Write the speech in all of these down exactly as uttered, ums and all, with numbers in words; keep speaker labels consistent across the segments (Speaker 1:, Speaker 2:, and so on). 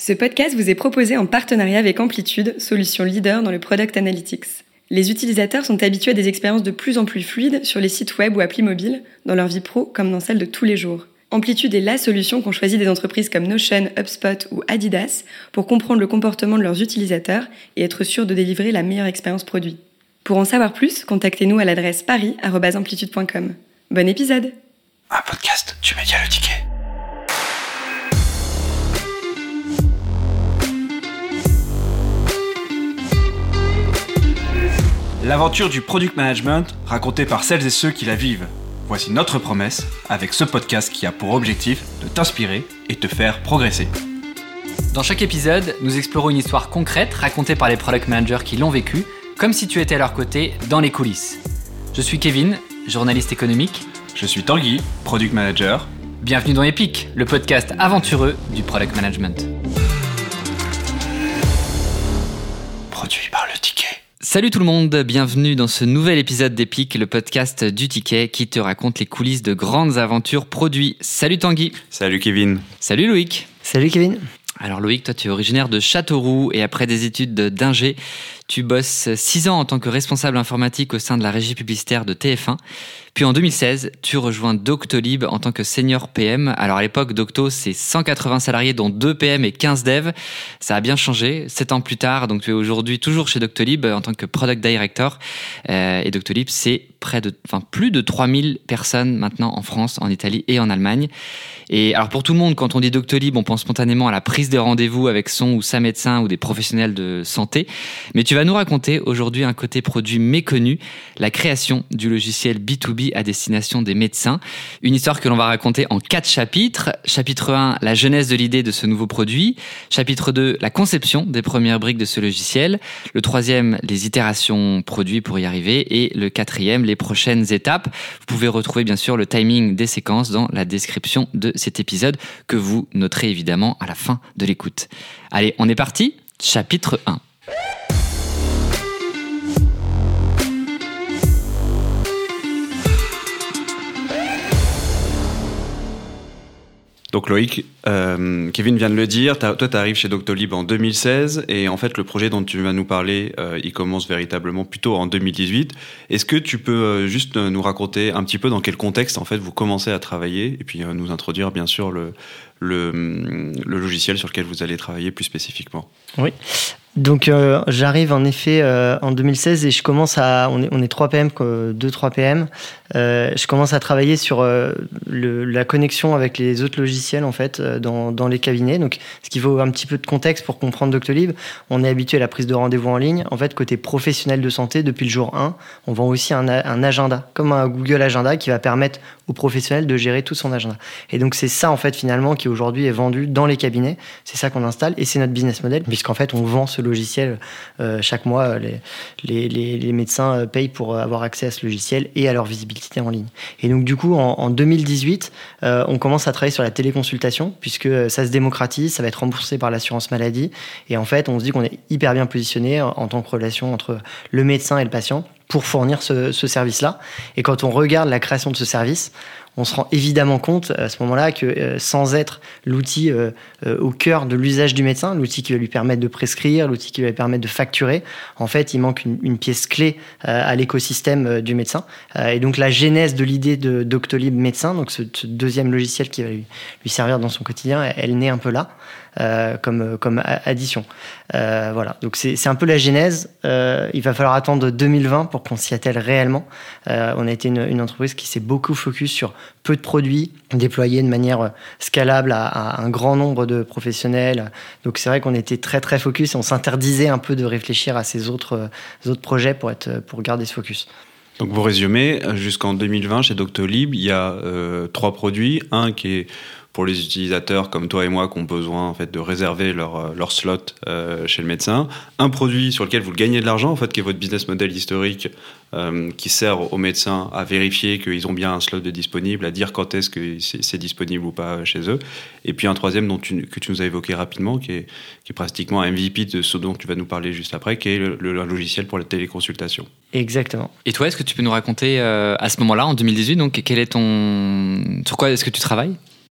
Speaker 1: Ce podcast vous est proposé en partenariat avec Amplitude, solution leader dans le Product Analytics. Les utilisateurs sont habitués à des expériences de plus en plus fluides sur les sites web ou applis mobiles, dans leur vie pro comme dans celle de tous les jours. Amplitude est la solution qu'ont choisi des entreprises comme Notion, HubSpot ou Adidas pour comprendre le comportement de leurs utilisateurs et être sûr de délivrer la meilleure expérience produit. Pour en savoir plus, contactez-nous à l'adresse paris arobase amplitude point com. Bon épisode!
Speaker 2: Un podcast du média Le Ticket. L'aventure du product management racontée par celles et ceux qui la vivent. Voici notre promesse avec ce podcast qui a pour objectif de t'inspirer et te faire progresser.
Speaker 3: Dans chaque épisode, nous explorons une histoire concrète racontée par les product managers qui l'ont vécue, comme si tu étais à leur côté dans les coulisses. Je suis Kevin, journaliste économique.
Speaker 2: Je suis Tanguy, product manager.
Speaker 3: Bienvenue dans Epic, le podcast aventureux du product management.
Speaker 2: Produit par Le Ticket.
Speaker 3: Salut tout le monde, bienvenue dans ce nouvel épisode d'Epic, le podcast du Ticket qui te raconte les coulisses de grandes aventures produits. Salut Tanguy.
Speaker 2: Salut Kevin.
Speaker 3: Salut Loïc.
Speaker 4: Salut Kevin.
Speaker 3: Alors Loïc, toi tu es originaire de Châteauroux et après des études d'ingé, tu bosses six ans en tant que responsable informatique au sein de la régie publicitaire de T F un. Puis en deux mille seize, tu rejoins Doctolib en tant que senior P M. Alors à l'époque, Docto, c'est cent quatre-vingts salariés dont deux P M et quinze devs. Ça a bien changé. Sept ans plus tard, donc tu es aujourd'hui toujours chez Doctolib en tant que Product Director. Euh, et Doctolib, c'est près de, enfin plus de trois mille personnes maintenant en France, en Italie et en Allemagne. Et alors pour tout le monde, quand on dit Doctolib, on pense spontanément à la prise de rendez-vous avec son ou sa médecin ou des professionnels de santé. Mais tu vas nous raconter aujourd'hui un côté produit méconnu, la création du logiciel B deux B à destination des médecins. Une histoire que l'on va raconter en quatre chapitres. Chapitre un, la genèse de l'idée de ce nouveau produit. Chapitre deux, la conception des premières briques de ce logiciel. Le troisième, les itérations produits pour y arriver. Et le quatrième, les prochaines étapes. Vous pouvez retrouver bien sûr le timing des séquences dans la description de cet épisode que vous noterez évidemment à la fin de l'écoute. Allez, on est parti. Chapitre un.
Speaker 2: Donc Loïc, euh, Kevin vient de le dire, toi tu arrives chez Doctolib en deux mille seize et en fait le projet dont tu vas nous parler, euh, il commence véritablement plutôt en deux mille dix-huit. Est-ce que tu peux euh, juste nous raconter un petit peu dans quel contexte en fait vous commencez à travailler et puis euh, nous introduire bien sûr le, le, le logiciel sur lequel vous allez travailler plus spécifiquement?
Speaker 4: Oui. Donc euh, j'arrive en effet euh, en deux mille seize et je commence à, on est, on est trois P M, deux trois P M, euh, je commence à travailler sur euh, le, la connexion avec les autres logiciels en fait euh, dans, dans les cabinets. Donc ce qu'il faut un petit peu de contexte pour comprendre Doctolib, on est habitué à la prise de rendez-vous en ligne. En fait côté professionnel de santé, depuis le jour un, on vend aussi un, un agenda, comme un Google Agenda qui va permettre aux professionnels de gérer tout son agenda. Et donc c'est ça en fait finalement qui aujourd'hui est vendu dans les cabinets, c'est ça qu'on installe et c'est notre business model puisqu'en fait on vend ce logiciel euh, chaque mois, les, les, les, les médecins payent pour avoir accès à ce logiciel et à leur visibilité en ligne. Et donc du coup en, en deux mille dix-huit, euh, on commence à travailler sur la téléconsultation puisque ça se démocratise, ça va être remboursé par l'assurance maladie et en fait on se dit qu'on est hyper bien positionné en, en tant que relation entre le médecin et le patient pour fournir ce, ce service-là. Et quand on regarde la création de ce service, on se rend évidemment compte à ce moment-là que euh, sans être l'outil euh, euh, au cœur de l'usage du médecin, l'outil qui va lui permettre de prescrire, l'outil qui va lui permettre de facturer, en fait, il manque une, une pièce clé euh, à l'écosystème euh, du médecin. Euh, et donc, la genèse de l'idée de Doctolib médecin, donc ce, ce deuxième logiciel qui va lui, lui servir dans son quotidien, elle, elle naît un peu là. Euh, comme, comme addition. Euh, voilà, donc c'est, c'est un peu la genèse. Euh, il va falloir attendre deux mille vingt pour qu'on s'y attelle réellement. Euh, on a été une, une entreprise qui s'est beaucoup focus sur peu de produits, déployés de manière scalable à, à un grand nombre de professionnels. Donc c'est vrai qu'on était très très focus et on s'interdisait un peu de réfléchir à ces autres, ces autres projets pour, être, pour garder ce focus.
Speaker 2: Donc vous résumez, jusqu'en deux mille vingt chez Doctolib, il y a euh, trois produits. Un qui est pour les utilisateurs comme toi et moi qui ont besoin en fait de réserver leur leur slot euh, chez le médecin, un produit sur lequel vous gagnez de l'argent en fait qui est votre business model historique euh, qui sert aux médecins à vérifier qu'ils ont bien un slot de disponible, à dire quand est-ce que c'est, c'est disponible ou pas chez eux, et puis un troisième dont tu, que tu nous as évoqué rapidement qui est qui est pratiquement un M V P de ce dont tu vas nous parler juste après, qui est le, le logiciel pour la téléconsultation.
Speaker 4: Exactement.
Speaker 3: Et toi, est-ce que tu peux nous raconter euh, à ce moment-là en deux mille dix-huit donc quel est ton sur quoi est-ce que tu travailles?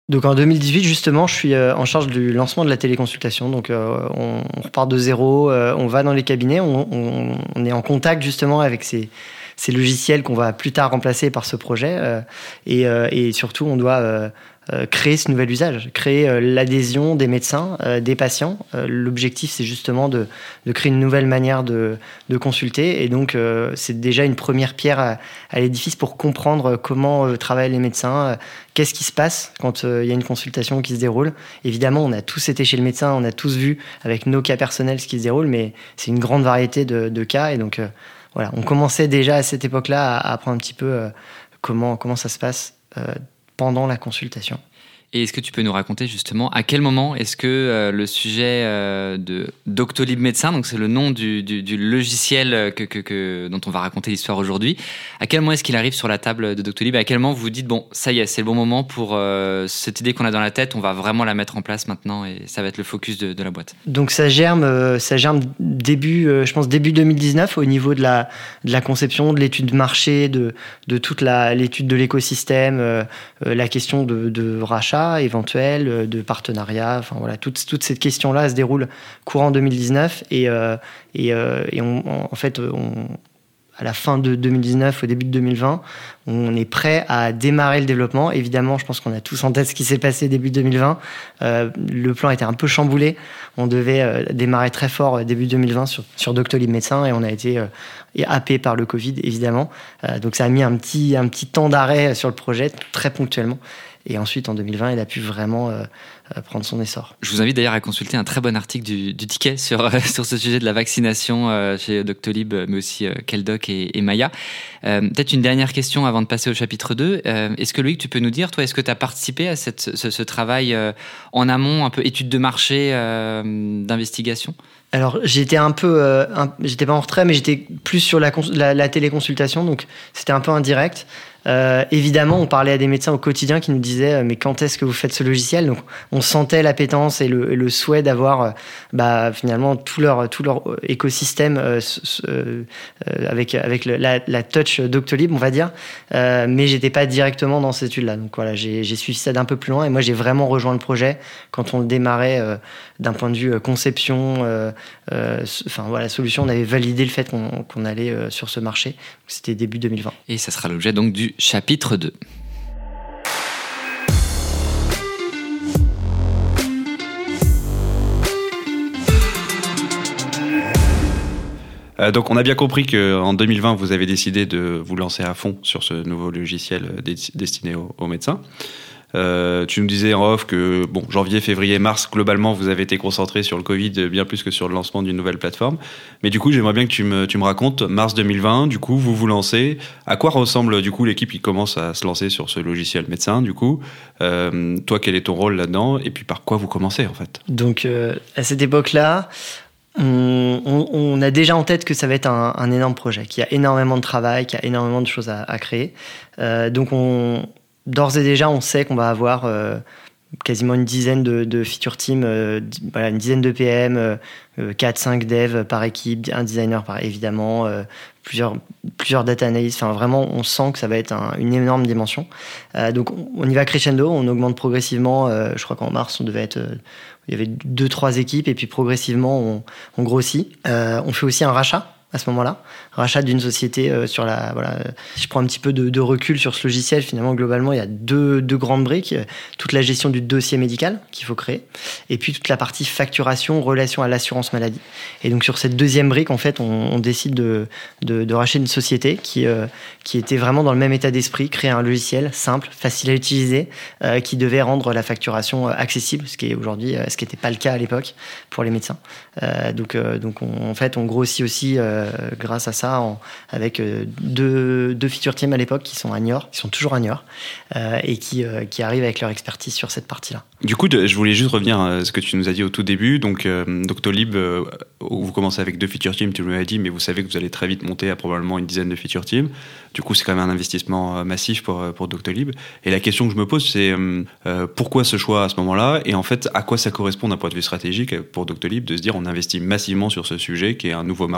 Speaker 4: Donc en deux mille dix-huit, justement, je suis euh, en charge du lancement de la téléconsultation. Donc euh, on, on repart de zéro, euh, on va dans les cabinets, on, on, on est en contact justement avec ces, ces logiciels qu'on va plus tard remplacer par ce projet. Euh, et, euh, et surtout, on doit euh, euh, créer ce nouvel usage, créer euh, l'adhésion des médecins, euh, des patients. Euh, l'objectif, c'est justement de, de créer une nouvelle manière de, de consulter. Et donc, euh, c'est déjà une première pierre à, à l'édifice pour comprendre comment euh, travaillent les médecins, euh, qu'est-ce qui se passe quand il euh, y a une consultation qui se déroule. Évidemment, on a tous été chez le médecin, on a tous vu avec nos cas personnels ce qui se déroule, mais c'est une grande variété de, de cas. Et donc, euh, voilà, on commençait déjà à cette époque-là à, à apprendre un petit peu euh, comment, comment ça se passe euh, pendant la consultation.
Speaker 3: Et est-ce que tu peux nous raconter justement à quel moment est-ce que euh, le sujet euh, de Doctolib Médecin, donc c'est le nom du, du, du logiciel que, que, que, dont on va raconter l'histoire aujourd'hui, à quel moment est-ce qu'il arrive sur la table de Doctolib? À quel moment vous vous dites, bon, ça y est, c'est le bon moment pour euh, cette idée qu'on a dans la tête, on va vraiment la mettre en place maintenant et ça va être le focus de, de la boîte?
Speaker 4: Donc ça germe, euh, ça germe début, euh, je pense début deux mille dix-neuf au niveau de la, de la conception, de l'étude de marché, de, de toute la, l'étude de l'écosystème, euh, euh, la question de, de rachat éventuel, de partenariat, enfin voilà, toutes toutes ces questions-là se déroulent courant deux mille dix-neuf et euh, et, euh, et on, en fait on, à la fin de deux mille dix-neuf, au début de deux mille vingt, on est prêt à démarrer le développement. Évidemment, je pense qu'on a tous en tête ce qui s'est passé début deux mille vingt. Euh, le plan était un peu chamboulé. On devait euh, démarrer très fort début deux mille vingt sur, sur Doctolib Médecin et on a été euh, happé par le Covid, évidemment. Euh, donc ça a mis un petit, un petit temps d'arrêt sur le projet, très ponctuellement. Et ensuite, en deux mille vingt, il a pu vraiment euh, prendre son essor.
Speaker 3: Je vous invite d'ailleurs à consulter un très bon article du, du Ticket sur, euh, sur ce sujet de la vaccination euh, chez Doctolib, mais aussi euh, Keldoc et, et Maya. Euh, peut-être une dernière question avant de passer au chapitre deux. Euh, est-ce que Loïc, tu peux nous dire, toi, est-ce que tu as participé à cette, ce, ce travail euh, en amont, un peu étude de marché, euh, d'investigation?
Speaker 4: Alors j'étais un peu, euh, un, j'étais pas en retrait, mais j'étais plus sur la, la, la téléconsultation, donc c'était un peu indirect. Euh, évidemment, on parlait à des médecins au quotidien qui nous disaient mais quand est-ce que vous faites ce logiciel? Donc, on sentait l'appétence et le, et le souhait d'avoir bah, finalement tout leur, tout leur écosystème euh, euh, avec, avec le, la, la touch Doctolib, on va dire. Euh, mais j'étais pas directement dans cette étude-là. Donc voilà, j'ai, j'ai suivi ça d'un peu plus loin et moi j'ai vraiment rejoint le projet quand on le démarrait euh, d'un point de vue conception. Euh, euh, enfin voilà, solution. On avait validé le fait qu'on, qu'on allait euh, sur ce marché. C'était début deux mille vingt.
Speaker 3: Et ça sera l'objet donc du chapitre deux.
Speaker 2: Euh, donc on a bien compris qu'en deux mille vingt, vous avez décidé de vous lancer à fond sur ce nouveau logiciel destiné aux, aux médecins. Euh, tu nous disais en off que bon, janvier, février, mars, globalement, vous avez été concentré sur le Covid bien plus que sur le lancement d'une nouvelle plateforme. Mais du coup, j'aimerais bien que tu me, tu me racontes, mars deux mille vingt, du coup, vous vous lancez. À quoi ressemble du coup l'équipe qui commence à se lancer sur ce logiciel médecin, du coup euh, toi, quel est ton rôle là-dedans? Et puis par quoi vous commencez en fait?
Speaker 4: Donc euh, à cette époque-là, on, on, on a déjà en tête que ça va être un, un énorme projet, qu'il y a énormément de travail, qu'il y a énormément de choses à, à créer. Euh, donc on... D'ores et déjà, on sait qu'on va avoir euh, quasiment une dizaine de, de feature teams, euh, voilà, une dizaine de P M, euh, quatre cinq devs par équipe, un designer par évidemment, euh, plusieurs, plusieurs data analysts. Enfin, vraiment, on sent que ça va être un, une énorme dimension. Euh, donc, on y va crescendo, on augmente progressivement. Euh, je crois qu'en mars, on devait être... Euh, il y avait deux, trois équipes et puis progressivement, on, on grossit. Euh, on fait aussi un rachat à ce moment-là, rachat d'une société euh, sur la... Voilà, si je prends un petit peu de, de recul sur ce logiciel, finalement, globalement, il y a deux, deux grandes briques. Toute la gestion du dossier médical qu'il faut créer, et puis toute la partie facturation, relation à l'assurance maladie. Et donc, sur cette deuxième brique, en fait, on, on décide de, de, de racheter une société qui, euh, qui était vraiment dans le même état d'esprit, créer un logiciel simple, facile à utiliser, euh, qui devait rendre la facturation accessible, ce qui est aujourd'hui, ce qui n'était pas le cas à l'époque pour les médecins. Euh, donc, euh, donc on, en fait, on grossit aussi euh, grâce à ça, en, avec deux, deux feature teams à l'époque qui sont à Niort, qui sont toujours à Niort, euh, et qui, euh, qui arrivent avec leur expertise sur cette partie-là.
Speaker 2: Du coup, je voulais juste revenir à ce que tu nous as dit au tout début. Donc, euh, Doctolib, euh, vous commencez avec deux feature teams, tu nous l'as dit, mais vous savez que vous allez très vite monter à probablement une dizaine de feature teams. Du coup, c'est quand même un investissement massif pour, pour Doctolib. Et la question que je me pose, c'est euh, pourquoi ce choix à ce moment-là? Et en fait, à quoi ça correspond d'un point de vue stratégique pour Doctolib de se dire on investit massivement sur ce sujet qui est un nouveau marché,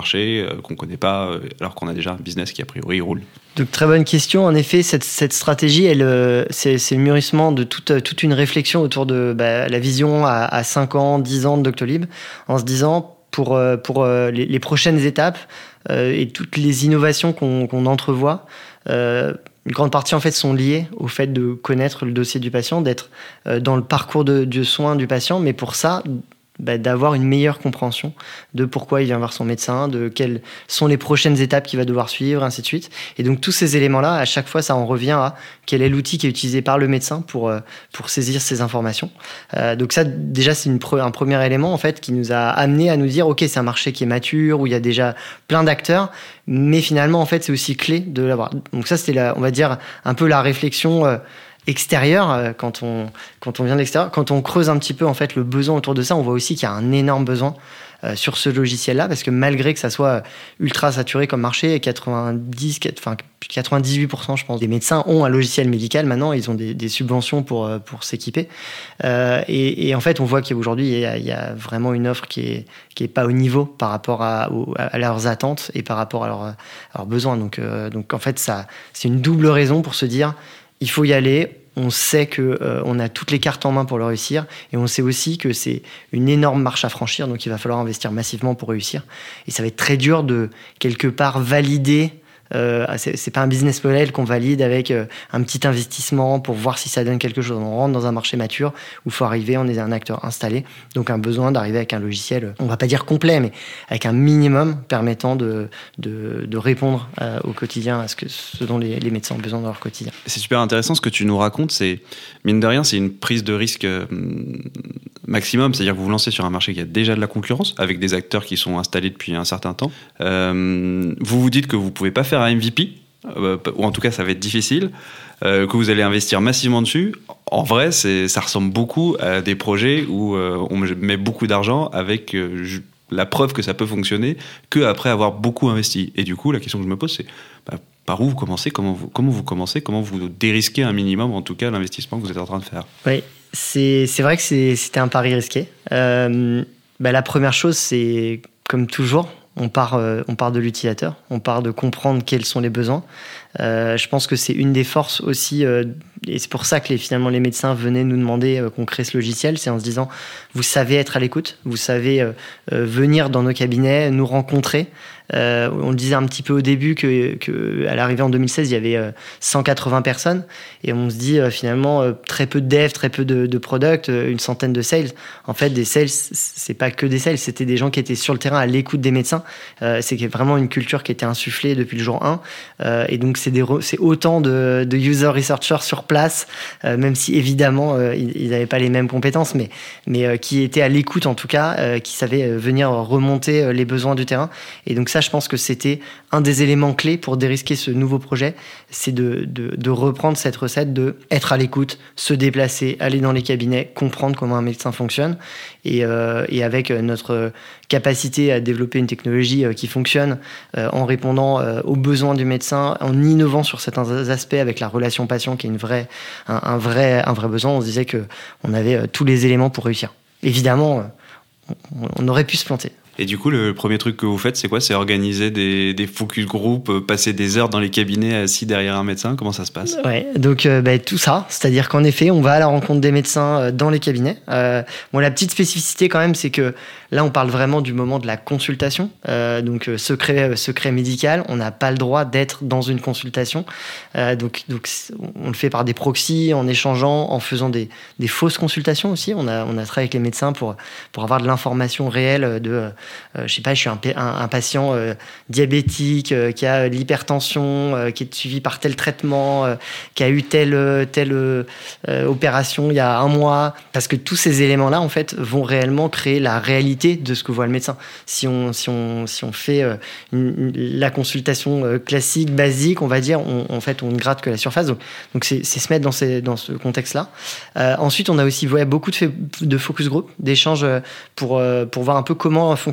Speaker 2: euh, qu'on connaît pas, euh, alors qu'on a déjà un business qui a priori roule.
Speaker 4: Donc très bonne question. En effet, cette, cette stratégie, elle, euh, c'est, c'est le mûrissement de toute, toute une réflexion autour de bah, la vision à, à cinq ans, dix ans de Doctolib, en se disant pour, euh, pour euh, les, les prochaines étapes euh, et toutes les innovations qu'on, qu'on entrevoit, euh, une grande partie en fait sont liées au fait de connaître le dossier du patient, d'être euh, dans le parcours de, de soins du patient, mais pour ça, bah, d'avoir une meilleure compréhension de pourquoi il vient voir son médecin, de quelles sont les prochaines étapes qu'il va devoir suivre, ainsi de suite. Et donc tous ces éléments-là, à chaque fois, ça en revient à quel est l'outil qui est utilisé par le médecin pour, euh, pour saisir ces informations. Euh, donc ça, déjà, c'est une pre- un premier élément en fait qui nous a amené à nous dire, ok, c'est un marché qui est mature, où il y a déjà plein d'acteurs, mais finalement, en fait, c'est aussi clé de l'avoir. Donc ça, c'était, la, on va dire, un peu la réflexion euh, extérieur, quand on, quand on vient de l'extérieur, quand on creuse un petit peu en fait le besoin autour de ça, on voit aussi qu'il y a un énorme besoin euh, sur ce logiciel-là, parce que malgré que ça soit ultra saturé comme marché, quatre-vingt-dix, enfin quatre-vingt-dix-huit pour cent je pense des médecins ont un logiciel médical maintenant, ils ont des, des subventions pour, pour s'équiper. Euh, et, et en fait, on voit qu'aujourd'hui, il y a, il y a vraiment une offre qui est, qui est pas au niveau par rapport à, à leurs attentes et par rapport à, leur, à leurs besoins. Donc, euh, donc en fait, ça, c'est une double raison pour se dire il faut y aller, on sait qu'on euh, a toutes les cartes en main pour le réussir, et on sait aussi que c'est une énorme marche à franchir, donc il va falloir investir massivement pour réussir. Et ça va être très dur de, quelque part, valider. Euh, c'est, c'est pas un business model qu'on valide avec euh, un petit investissement pour voir si ça donne quelque chose. On rentre dans un marché mature où il faut arriver, on est un acteur installé, donc un besoin d'arriver avec un logiciel, on va pas dire complet, mais avec un minimum permettant de, de, de répondre euh, au quotidien à ce, que, ce dont les, les médecins ont besoin dans leur quotidien.
Speaker 2: C'est super intéressant ce que tu nous racontes, c'est, mine de rien, c'est une prise de risque euh, maximum, c'est-à-dire que vous vous lancez sur un marché qui a déjà de la concurrence, avec des acteurs qui sont installés depuis un certain temps. Euh, vous vous dites que vous pouvez pas faire un M V P, euh, ou en tout cas ça va être difficile, euh, que vous allez investir massivement dessus. En vrai, c'est, ça ressemble beaucoup à des projets où euh, on met beaucoup d'argent avec euh, la preuve que ça peut fonctionner qu'après avoir beaucoup investi. Et du coup, la question que je me pose, c'est bah, par où vous commencez, comment vous, comment vous commencez, comment vous dérisquez un minimum, en tout cas, l'investissement que vous êtes en train de faire.
Speaker 4: Oui, c'est, c'est vrai que c'est, c'était un pari risqué. Euh, bah, la première chose, c'est comme toujours, On part, euh, on part de l'utilisateur, on part de comprendre quels sont les besoins. Euh, je pense que c'est une des forces aussi, euh, et c'est pour ça que les, finalement les médecins venaient nous demander euh, qu'on crée ce logiciel, c'est en se disant, vous savez être à l'écoute, vous savez euh, euh, venir dans nos cabinets, nous rencontrer. Euh, on le disait un petit peu au début que, que à l'arrivée en deux mille seize, il y avait euh, cent quatre-vingts personnes, et on se dit euh, finalement euh, très peu de devs, très peu de, de product, euh, une centaine de sales. En fait, des sales, c'est pas que des sales, c'était des gens qui étaient sur le terrain à l'écoute des médecins. Euh, c'est vraiment une culture qui était insufflée depuis le jour un, euh, et donc c'est, des re- c'est autant de, de user researchers sur place, euh, même si évidemment euh, ils n'avaient pas les mêmes compétences, mais, mais euh, qui étaient à l'écoute en tout cas, euh, qui savaient euh, venir remonter euh, les besoins du terrain. Et donc ça, je pense que c'était un des éléments clés pour dérisquer ce nouveau projet, c'est de, de, de reprendre cette recette de être à l'écoute, se déplacer, aller dans les cabinets, comprendre comment un médecin fonctionne, et, euh, et avec notre capacité à développer une technologie qui fonctionne euh, en répondant euh, aux besoins du médecin, en innovant sur certains aspects avec la relation patient qui est une vraie, un, un, vrai, un vrai besoin. On se disait qu'on avait euh, tous les éléments pour réussir. Évidemment, euh, on, on aurait pu se planter.
Speaker 2: Et du coup, le premier truc que vous faites, c'est quoi ? C'est organiser des, des focus group, passer des heures dans les cabinets assis derrière un médecin ? Comment ça se passe ?
Speaker 4: Ouais, donc euh, bah, tout ça, c'est-à-dire qu'en effet, on va à la rencontre des médecins euh, dans les cabinets. Euh, bon, la petite spécificité quand même, c'est que là, on parle vraiment du moment de la consultation. Euh, donc euh, secret, euh, secret médical, on n'a pas le droit d'être dans une consultation. Euh, donc, donc on le fait par des proxys, en échangeant, en faisant des, des fausses consultations aussi. On a, on a travaillé avec les médecins pour, pour avoir de l'information réelle de... Euh, Euh, je sais pas, je suis un, un, un patient euh, diabétique euh, qui a de l'hypertension, euh, qui est suivi par tel traitement, euh, qui a eu telle telle euh, opération il y a un mois, parce que tous ces éléments-là en fait vont réellement créer la réalité de ce que voit le médecin. Si on si on si on fait euh, une, une, la consultation euh, classique, basique, on va dire, on, en fait on ne gratte que la surface. Donc donc c'est, c'est se mettre dans ces dans ce contexte-là. Euh, ensuite, on a aussi ouais, beaucoup de, fait, de focus group, d'échanges pour euh, pour voir un peu comment fonctionne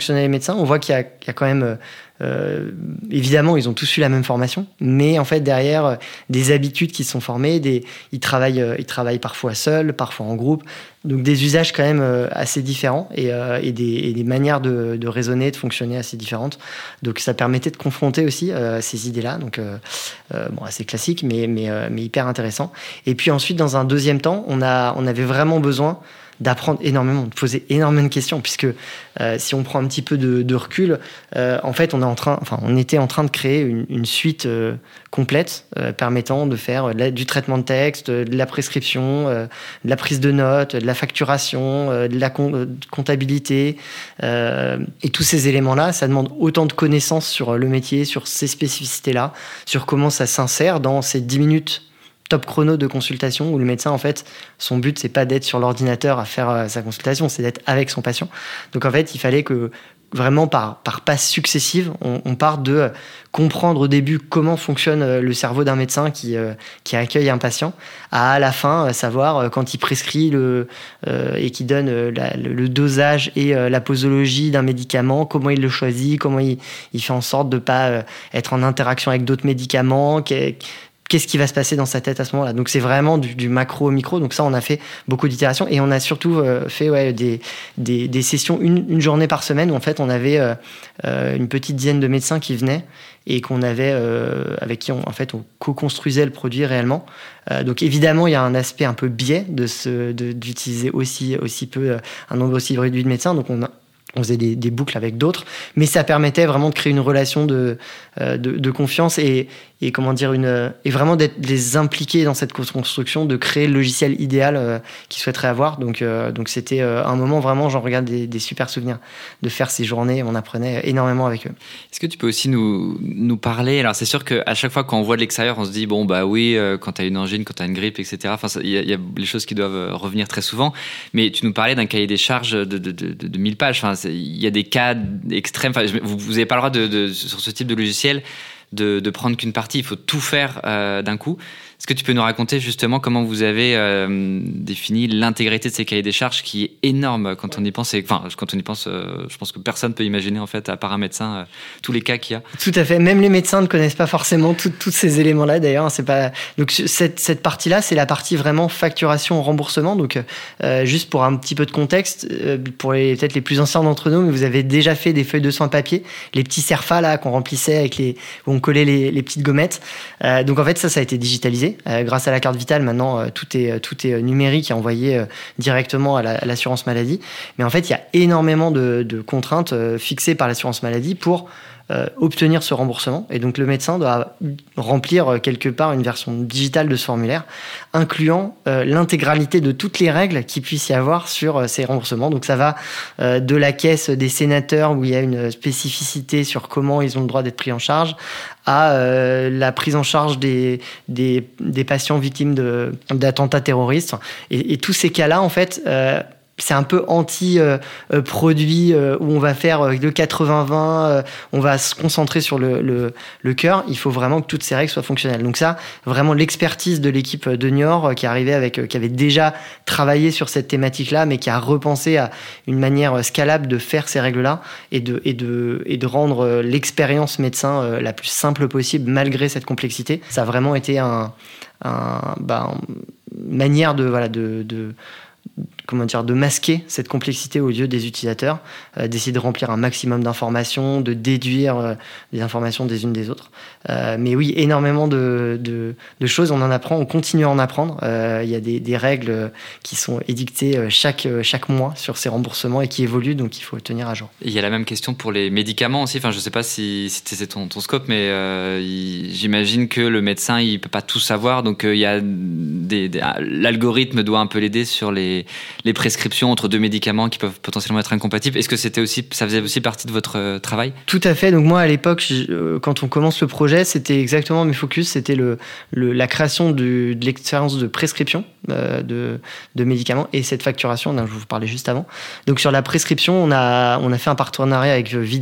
Speaker 4: fonctionnaient les médecins. On voit qu'il y a, qu'il y a quand même, euh, évidemment, ils ont tous eu la même formation, mais en fait derrière euh, des habitudes qui se sont formées, des, ils travaillent, euh, ils travaillent parfois seuls, parfois en groupe, donc des usages quand même euh, assez différents et, euh, et, des, et des manières de, de raisonner, de fonctionner assez différentes. Donc ça permettait de confronter aussi euh, ces idées-là, donc euh, euh, bon, assez classique, mais mais euh, mais hyper intéressant. Et puis ensuite, dans un deuxième temps, on a, on avait vraiment besoin d'apprendre énormément, de poser énormément de questions, puisque euh, si on prend un petit peu de, de recul, euh, en fait, on est en train, enfin, on était en train de créer une, une suite euh, complète euh, permettant de faire de la, du traitement de texte, de la prescription, euh, de la prise de notes, de la facturation, euh, de la com- de comptabilité, euh, et tous ces éléments-là, ça demande autant de connaissances sur le métier, sur ces spécificités-là, sur comment ça s'insère dans ces dix minutes top chrono de consultation où le médecin, en fait, son but, c'est pas d'être sur l'ordinateur à faire euh, sa consultation, c'est d'être avec son patient. Donc, en fait, il fallait que vraiment par, par passes successives, on, on part de euh, comprendre au début comment fonctionne euh, le cerveau d'un médecin qui, euh, qui accueille un patient, à à la fin, euh, savoir euh, quand il prescrit le, euh, et qui donne euh, la, le, le dosage et euh, la posologie d'un médicament, comment il le choisit, comment il, il fait en sorte de pas euh, être en interaction avec d'autres médicaments, qu'est, qu'est-ce qui va se passer dans sa tête à ce moment-là. Donc c'est vraiment du, du macro au micro. Donc ça, on a fait beaucoup d'itérations et on a surtout euh, fait ouais, des, des, des sessions une, une journée par semaine où en fait on avait euh, euh, une petite dizaine de médecins qui venaient et qu'on avait euh, avec qui on, en fait on co-construisait le produit réellement. Euh, donc évidemment il y a un aspect un peu biais de ce, de, d'utiliser aussi aussi peu euh, un nombre aussi réduit de médecins. Donc on a On faisait des, des boucles avec d'autres, mais ça permettait vraiment de créer une relation de, euh, de, de confiance et, et comment dire une et vraiment d'être de les impliquer dans cette construction, de créer le logiciel idéal euh, qu'ils souhaiteraient avoir. Donc euh, donc c'était euh, un moment vraiment, j'en regarde des, des super souvenirs de faire ces journées. On apprenait énormément avec eux.
Speaker 3: Est-ce que tu peux aussi nous nous parler? Alors c'est sûr qu'à chaque fois quand on voit de l'extérieur, on se dit bon bah oui, euh, quand t'as une angine, quand t'as une grippe, et cetera. Enfin il y, y a les choses qui doivent revenir très souvent. Mais tu nous parlais d'un cahier des charges de de de, de, de mille pages. Enfin il y a des cas extrêmes. Enfin, vous vous avez pas le droit de, de sur ce type de logiciel de, de prendre qu'une partie. Il faut tout faire euh, d'un coup. Est-ce que tu peux nous raconter justement comment vous avez euh, défini l'intégrité de ces cahiers des charges qui est énorme quand on y pense? Et, enfin, quand on y pense, euh, je pense que personne peut imaginer en fait, à part un médecin, euh, tous les cas qu'il y a.
Speaker 4: Tout à fait. Même les médecins ne connaissent pas forcément tous ces éléments-là. D'ailleurs, c'est pas. Donc cette cette partie-là, c'est la partie vraiment facturation, remboursement. Donc euh, juste pour un petit peu de contexte, euh, pour les peut-être les plus anciens d'entre nous, mais vous avez déjà fait des feuilles de soins papier, les petits serfas là qu'on remplissait avec les où on collait les, les petites gommettes. Euh, donc en fait, ça, ça a été digitalisé. Euh, grâce à la carte vitale, maintenant, euh, tout est, tout est numérique et envoyé euh, directement à, la, à l'assurance maladie. Mais en fait, il y a énormément de, de contraintes euh, fixées par l'assurance maladie pour euh, obtenir ce remboursement. Et donc, le médecin doit remplir euh, quelque part une version digitale de ce formulaire, incluant euh, l'intégralité de toutes les règles qu'il puisse y avoir sur euh, ces remboursements. Donc, ça va euh, de la caisse des sénateurs, où il y a une spécificité sur comment ils ont le droit d'être pris en charge, à euh, la prise en charge des, des, des patients victimes de, d'attentats terroristes. Et, et tous ces cas-là, en fait, euh, c'est un peu anti-produit euh, euh, où on va faire le quatre-vingts vingt, euh, on va se concentrer sur le, le, le cœur. Il faut vraiment que toutes ces règles soient fonctionnelles. Donc ça, vraiment l'expertise de l'équipe de Niort euh, qui arrivait avec, euh, qui avait déjà travaillé sur cette thématique-là, mais qui a repensé à une manière scalable de faire ces règles-là et de, et de, et de rendre euh, l'expérience médecin euh, la plus simple possible malgré cette complexité. Ça a vraiment été un, un, bah, une manière de, voilà, de, de comment dire, de masquer cette complexité aux yeux des utilisateurs, euh, d'essayer de remplir un maximum d'informations, de déduire euh, les informations des unes des autres. Euh, mais oui, énormément de, de, de choses, on en apprend, on continue à en apprendre. Euh, il y a des, des règles qui sont édictées chaque, chaque mois sur ces remboursements et qui évoluent, donc il faut tenir à jour.
Speaker 3: Il y a la même question pour les médicaments aussi. Enfin, je ne sais pas si c'était ton, ton scope, mais euh, il, j'imagine que le médecin, il ne peut pas tout savoir, donc euh, il y a des, des, l'algorithme doit un peu l'aider sur les les prescriptions entre deux médicaments qui peuvent potentiellement être incompatibles. Est-ce que c'était aussi, ça faisait aussi partie de votre euh, travail? Tout
Speaker 4: à fait. Donc moi, à l'époque, je, quand on commence le projet, c'était exactement mes focus. C'était le, le, la création du, de l'expérience de prescription euh, de, de médicaments et cette facturation dont je vous parlais juste avant. Donc sur la prescription, on a, on a fait un partenariat avec Vidal,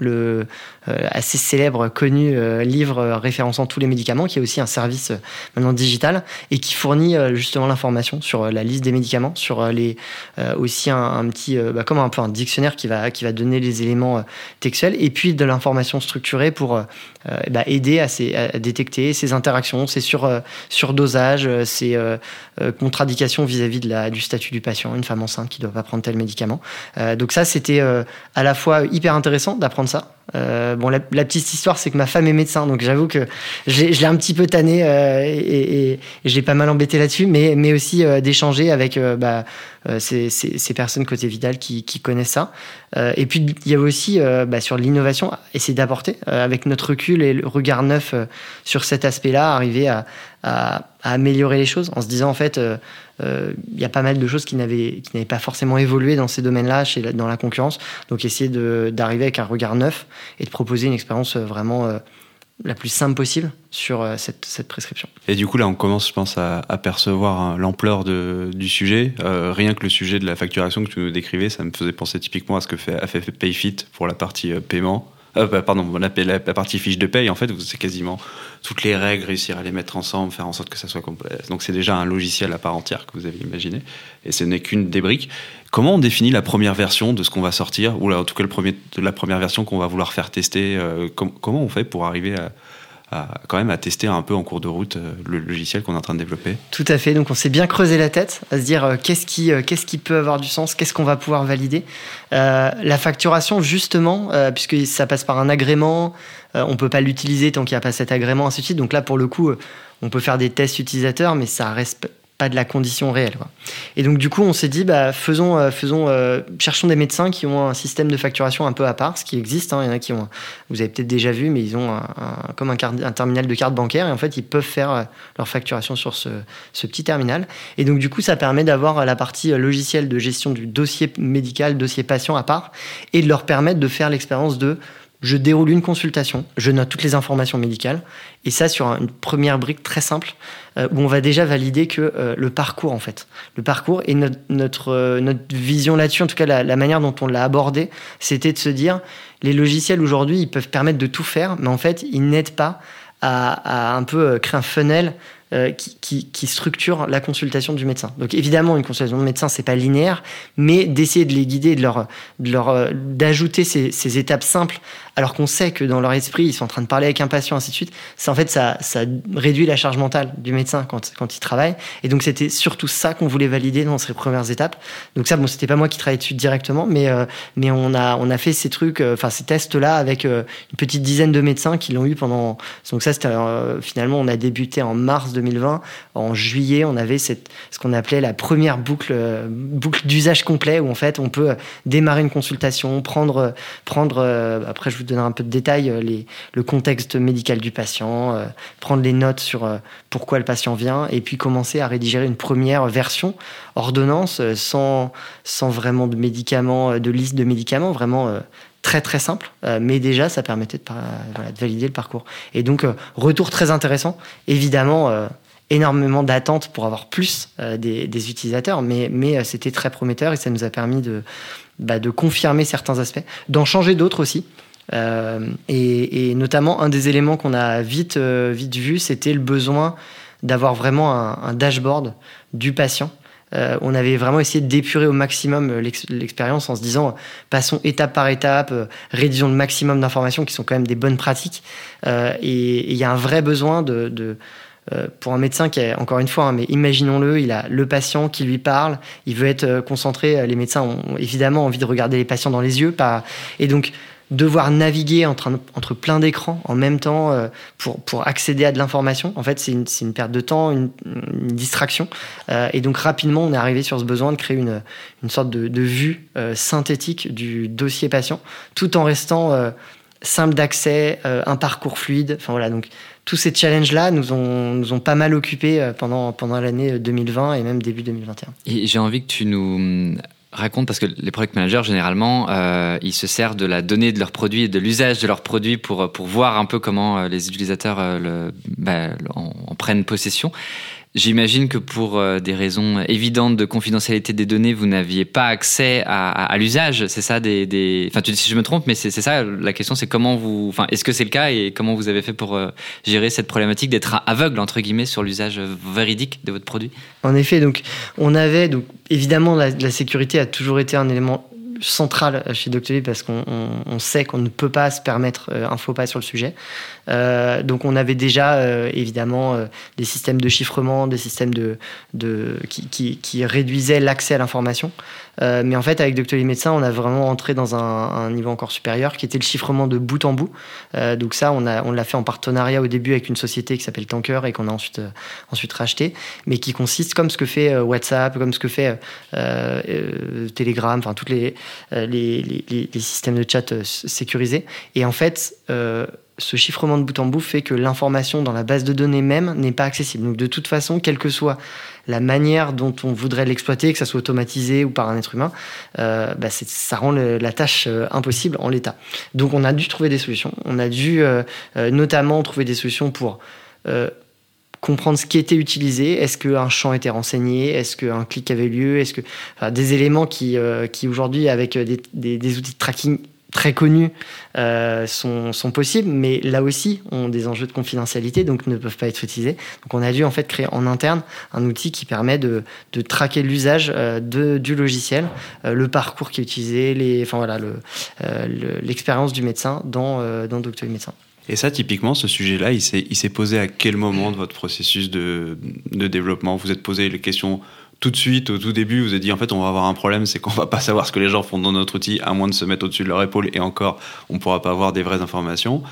Speaker 4: le euh, assez célèbre, connu euh, livre euh, référençant tous les médicaments, qui est aussi un service euh, maintenant digital et qui fournit euh, justement l'information sur euh, la liste des médicaments, sur euh, les euh, aussi un, un petit, euh, bah, comme un peu un dictionnaire qui va qui va donner les éléments euh, textuels et puis de l'information structurée pour euh, bah, aider à, ces, à détecter ces interactions, ces sur euh, surdosage, ces euh, euh, contre-indications vis-à-vis de la, du statut du patient, une femme enceinte qui ne doit pas prendre tel médicament. Euh, donc ça, c'était euh, à la fois hyper intéressant d'apprendre ça. Euh, bon, la, la petite histoire, c'est que ma femme est médecin, donc j'avoue que je l'ai un petit peu tanné euh, et, et, et je l'ai pas mal embêté là-dessus, mais, mais aussi euh, d'échanger avec euh, bah, euh, ces, ces, ces personnes côté Vidal qui, qui connaissent ça. Euh, et puis, il y a aussi euh, bah, sur l'innovation, essayer d'apporter, euh, avec notre recul et le regard neuf euh, sur cet aspect-là, arriver à, à, à améliorer les choses en se disant, en fait, il euh, euh, y a pas mal de choses qui n'avaient, qui n'avaient pas forcément évolué dans ces domaines-là, chez la, dans la concurrence. Donc, essayer de, d'arriver avec un regard neuf et de proposer une expérience vraiment euh, la plus simple possible sur euh, cette, cette prescription.
Speaker 2: Et du coup, là, on commence, je pense, à, à percevoir hein, l'ampleur de, du sujet. Euh, rien que le sujet de la facturation que tu nous décrivais, ça me faisait penser typiquement à ce que fait, a fait Payfit pour la partie euh, paiement. Euh, pardon, la, la, la partie fiche de paye, en fait, c'est quasiment toutes les règles, réussir à les mettre ensemble, faire en sorte que ça soit complet. Donc, c'est déjà un logiciel à part entière que vous avez imaginé. Et ce n'est qu'une des briques. Comment on définit la première version de ce qu'on va sortir, ou là, en tout cas le premier, la première version qu'on va vouloir faire tester euh, com- Comment on fait pour arriver à, à, quand même à tester un peu en cours de route euh, le logiciel qu'on est en train de développer?
Speaker 4: Tout à fait, donc on s'est bien creusé la tête à se dire euh, qu'est-ce, qui, euh, qu'est-ce qui peut avoir du sens, qu'est-ce qu'on va pouvoir valider. Euh, la facturation, justement, euh, puisque ça passe par un agrément, euh, on ne peut pas l'utiliser tant qu'il n'y a pas cet agrément, ainsi de suite. Donc là, pour le coup, on peut faire des tests utilisateurs, mais ça reste pas de la condition réelle, quoi. Et donc du coup on s'est dit bah faisons euh, faisons euh, cherchons des médecins qui ont un système de facturation un peu à part, ce qui existe, hein. Il y en a qui ont, vous avez peut-être déjà vu, mais ils ont un, un, comme un, carte, un terminal de carte bancaire et en fait ils peuvent faire euh, leur facturation sur ce, ce petit terminal. Et donc du coup ça permet d'avoir la partie euh, logicielle de gestion du dossier médical, dossier patient à part, et de leur permettre de faire l'expérience de je déroule une consultation, je note toutes les informations médicales, et ça sur une première brique très simple, euh, où on va déjà valider que euh, le parcours, en fait. Le parcours et notre, notre, euh, notre vision là-dessus, en tout cas la, la manière dont on l'a abordé, c'était de se dire, les logiciels aujourd'hui, ils peuvent permettre de tout faire, mais en fait, ils n'aident pas à, à un peu créer un funnel Euh, qui, qui, qui structure la consultation du médecin. Donc évidemment, une consultation de médecin, c'est pas linéaire, mais d'essayer de les guider, de leur, de leur, euh, d'ajouter ces, ces étapes simples, alors qu'on sait que dans leur esprit, ils sont en train de parler avec un patient, ainsi de suite. Ça, en fait, ça, ça réduit la charge mentale du médecin quand, quand il travaille. Et donc, c'était surtout ça qu'on voulait valider dans ces premières étapes. Donc ça, bon, c'était pas moi qui travaillais dessus directement, mais, euh, mais on a, on a fait ces trucs, enfin, euh, ces tests-là avec euh, une petite dizaine de médecins qui l'ont eu pendant. Donc ça, c'était, euh, finalement, on a débuté en mars deux mille vingt. En juillet, on avait cette, ce qu'on appelait la première boucle, euh, boucle d'usage complet où en fait, on peut démarrer une consultation, prendre, prendre euh, après, je vous donnerai un peu de détails, les, le contexte médical du patient, euh, prendre les notes sur euh, pourquoi le patient vient, et puis commencer à rédiger une première version ordonnance euh, sans, sans vraiment de médicaments, de liste de médicaments, vraiment euh, très très simple, euh, mais déjà ça permettait de, euh, voilà, de valider le parcours. Et donc euh, retour très intéressant, évidemment euh, énormément d'attentes pour avoir plus euh, des, des utilisateurs, mais, mais euh, c'était très prometteur et ça nous a permis de, bah, de confirmer certains aspects, d'en changer d'autres aussi. Euh, et, et notamment un des éléments qu'on a vite, euh, vite vu, c'était le besoin d'avoir vraiment un, un dashboard du patient. Euh, on avait vraiment essayé d'épurer au maximum l'ex- l'expérience en se disant passons étape par étape, euh, rédigeons le maximum d'informations qui sont quand même des bonnes pratiques. Euh, et il y a un vrai besoin de, de euh, pour un médecin qui est, encore une fois, hein, mais imaginons-le, il a le patient qui lui parle, il veut être euh, concentré. Les médecins ont évidemment envie de regarder les patients dans les yeux, pas, et donc devoir naviguer entre, entre plein d'écrans en même temps euh, pour, pour accéder à de l'information, en fait, c'est une, c'est une perte de temps, une, une distraction. Euh, et donc, rapidement, on est arrivé sur ce besoin de créer une, une sorte de, de vue euh, synthétique du dossier patient, tout en restant euh, simple d'accès, euh, un parcours fluide. Enfin, voilà, donc, tous ces challenges-là nous ont, nous ont pas mal occupés pendant, pendant l'année deux mille vingt et même début deux mille vingt et un.
Speaker 3: Et j'ai envie que tu nous raconte, parce que les product managers, généralement, euh, ils se servent de la donnée de leurs produits et de l'usage de leurs produits pour, pour voir un peu comment les utilisateurs euh, le, bah, en, en prennent possession. J'imagine que pour euh, des raisons évidentes de confidentialité des données, vous n'aviez pas accès à, à, à l'usage, c'est ça des, des... Enfin, tu dis si je me trompe, mais c'est, c'est ça, la question c'est comment vous... Enfin, est-ce que c'est le cas et comment vous avez fait pour euh, gérer cette problématique d'être aveugle, entre guillemets, sur l'usage véridique de votre produit ?
Speaker 4: En effet, donc, on avait... Donc, évidemment, la, la sécurité a toujours été un élément central chez Doctolib parce qu'on on, on sait qu'on ne peut pas se permettre euh, un faux pas sur le sujet. Euh, donc on avait déjà euh, évidemment euh, des systèmes de chiffrement, des systèmes de, de, qui, qui, qui réduisaient l'accès à l'information. Euh, mais en fait, avec Doctolib Médecin, on a vraiment entré dans un, un niveau encore supérieur qui était le chiffrement de bout en bout. Euh, donc ça, on, a, on l'a fait en partenariat au début avec une société qui s'appelle Tanker et qu'on a ensuite, euh, ensuite racheté, mais qui consiste comme ce que fait euh, WhatsApp, comme ce que fait euh, euh, Telegram, enfin toutes les Les, les, les systèmes de chat sécurisés. Et en fait, euh, ce chiffrement de bout en bout fait que l'information dans la base de données même n'est pas accessible. Donc de toute façon, quelle que soit la manière dont on voudrait l'exploiter, que ça soit automatisé ou par un être humain, euh, bah c'est, ça rend le, la tâche euh, impossible en l'état. Donc on a dû trouver des solutions. On a dû euh, euh, notamment trouver des solutions pour... Euh, comprendre ce qui était utilisé, est-ce qu'un champ était renseigné, est-ce qu'un clic avait lieu, est-ce que enfin, des éléments qui, euh, qui aujourd'hui avec des, des, des outils de tracking très connus euh, sont, sont possibles, mais là aussi ont des enjeux de confidentialité, donc ne peuvent pas être utilisés. Donc on a dû en fait créer en interne un outil qui permet de, de traquer l'usage euh, de, du logiciel, euh, le parcours qui est utilisé, les, enfin voilà, le, euh, le, l'expérience du médecin dans, euh, dans Doctolib Médecin.
Speaker 2: Et ça, typiquement, ce sujet-là, il s'est, il s'est posé à quel moment de votre processus de, de développement ? Vous êtes posé les questions tout de suite, au tout début, vous avez dit, en fait, on va avoir un problème, c'est qu'on va pas savoir ce que les gens font dans notre outil, à moins de se mettre au-dessus de leur épaule, et encore, on pourra pas avoir des vraies informations.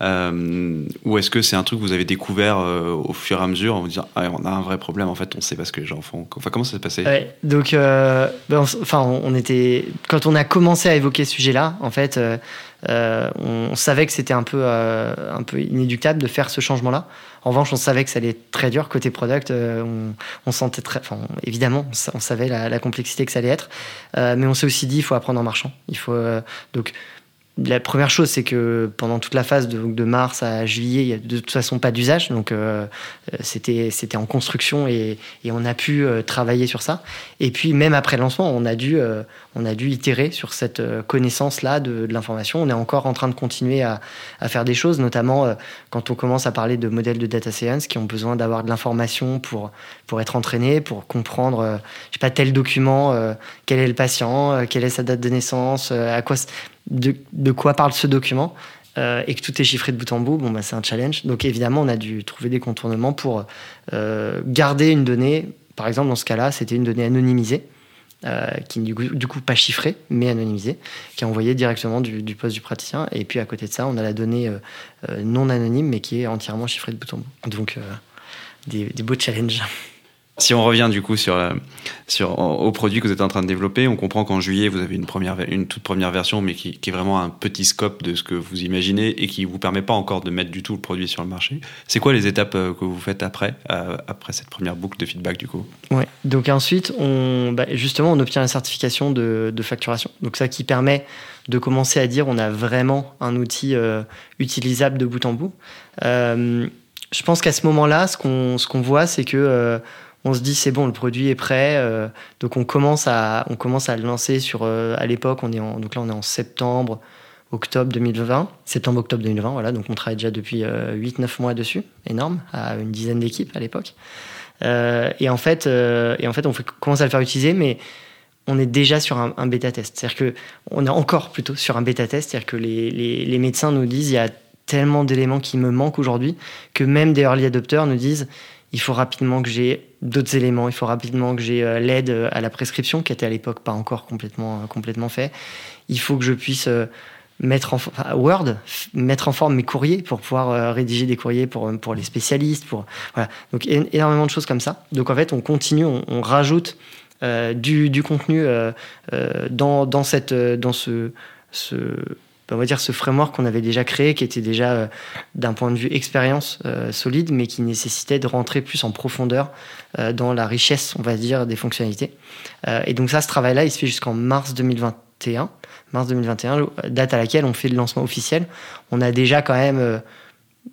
Speaker 2: Euh, ou est-ce que c'est un truc que vous avez découvert euh, au fur et à mesure en vous disant ah, on a un vrai problème, en fait on sait pas ce que les gens font. Enfin, comment ça s'est passé ?
Speaker 4: Ouais, donc euh, ben, enfin on, on était quand on a commencé à évoquer ce sujet-là, en fait euh, euh, on, on savait que c'était un peu euh, un peu inéluctable de faire ce changement-là. En revanche, on savait que ça allait être très dur côté product. Euh, on, on sentait très, enfin évidemment, on savait la, la complexité que ça allait être, euh, mais on s'est aussi dit il faut apprendre en marchant. Il faut euh, donc la première chose, c'est que pendant toute la phase de, de mars à juillet, il n'y a de toute façon pas d'usage. Donc, euh, c'était, c'était en construction et, et on a pu euh, travailler sur ça. Et puis, même après le lancement, on a dû, euh, on a dû itérer sur cette euh, connaissance-là de, de l'information. On est encore en train de continuer à, à faire des choses, notamment euh, quand on commence à parler de modèles de data science qui ont besoin d'avoir de l'information pour, pour être entraînés, pour comprendre, euh, je sais pas, tel document, euh, quel est le patient, euh, quelle est sa date de naissance, euh, à quoi... De, de quoi parle ce document euh, et que tout est chiffré de bout en bout, bon, bah, c'est un challenge. Donc évidemment, on a dû trouver des contournements pour euh, garder une donnée. Par exemple, dans ce cas-là, c'était une donnée anonymisée, euh, qui n'est du coup, du coup pas chiffrée, mais anonymisée, qui est envoyée directement du, du poste du praticien. Et puis à côté de ça, on a la donnée euh, euh, non anonyme, mais qui est entièrement chiffrée de bout en bout. Donc euh, des, des beaux challenges.
Speaker 2: Si on revient du coup sur, sur, au produit que vous êtes en train de développer, on comprend qu'en juillet, vous avez une, première, une toute première version, mais qui, qui est vraiment un petit scope de ce que vous imaginez et qui ne vous permet pas encore de mettre du tout le produit sur le marché. C'est quoi les étapes que vous faites après, euh, après cette première boucle de feedback du coup ?
Speaker 4: Ouais. Donc ensuite, on, bah justement, on obtient la certification de, de facturation. Donc ça qui permet de commencer à dire on a vraiment un outil euh, utilisable de bout en bout. Euh, je pense qu'à ce moment-là, ce qu'on, ce qu'on voit, c'est que... Euh, on se dit c'est bon, le produit est prêt, euh, donc on commence à on commence à le lancer sur euh, à l'époque on est en donc là on est en septembre octobre deux mille vingt, septembre octobre deux mille vingt, voilà, donc on travaille déjà depuis euh, huit neuf mois dessus, énorme, à une dizaine d'équipes à l'époque. Euh, et en fait euh, et en fait on fait, commence à le faire utiliser, mais on est déjà sur un, un bêta test, c'est-à-dire que on est encore plutôt sur un bêta test, c'est-à-dire que les les, les médecins nous disent il y a tellement d'éléments qui me manquent aujourd'hui que même des early adopters nous disent il faut rapidement que j'ai d'autres éléments, il faut rapidement que j'ai euh, l'aide à la prescription, qui était à l'époque pas encore complètement, euh, complètement fait. Il faut que je puisse euh, mettre en enfin, Word, f- mettre en forme mes courriers pour pouvoir euh, rédiger des courriers pour, pour les spécialistes. Pour, voilà. Donc é- énormément de choses comme ça. Donc en fait, on continue, on, on rajoute euh, du, du contenu euh, euh, dans, dans, cette, dans ce... ce on va dire ce framework qu'on avait déjà créé, qui était déjà euh, d'un point de vue expérience euh, solide, mais qui nécessitait de rentrer plus en profondeur euh, dans la richesse, on va dire, des fonctionnalités. Euh, et donc ça, ce travail-là, il se fait jusqu'en mars deux mille vingt et un, mars deux mille vingt et un, date à laquelle on fait le lancement officiel. On a déjà quand même euh,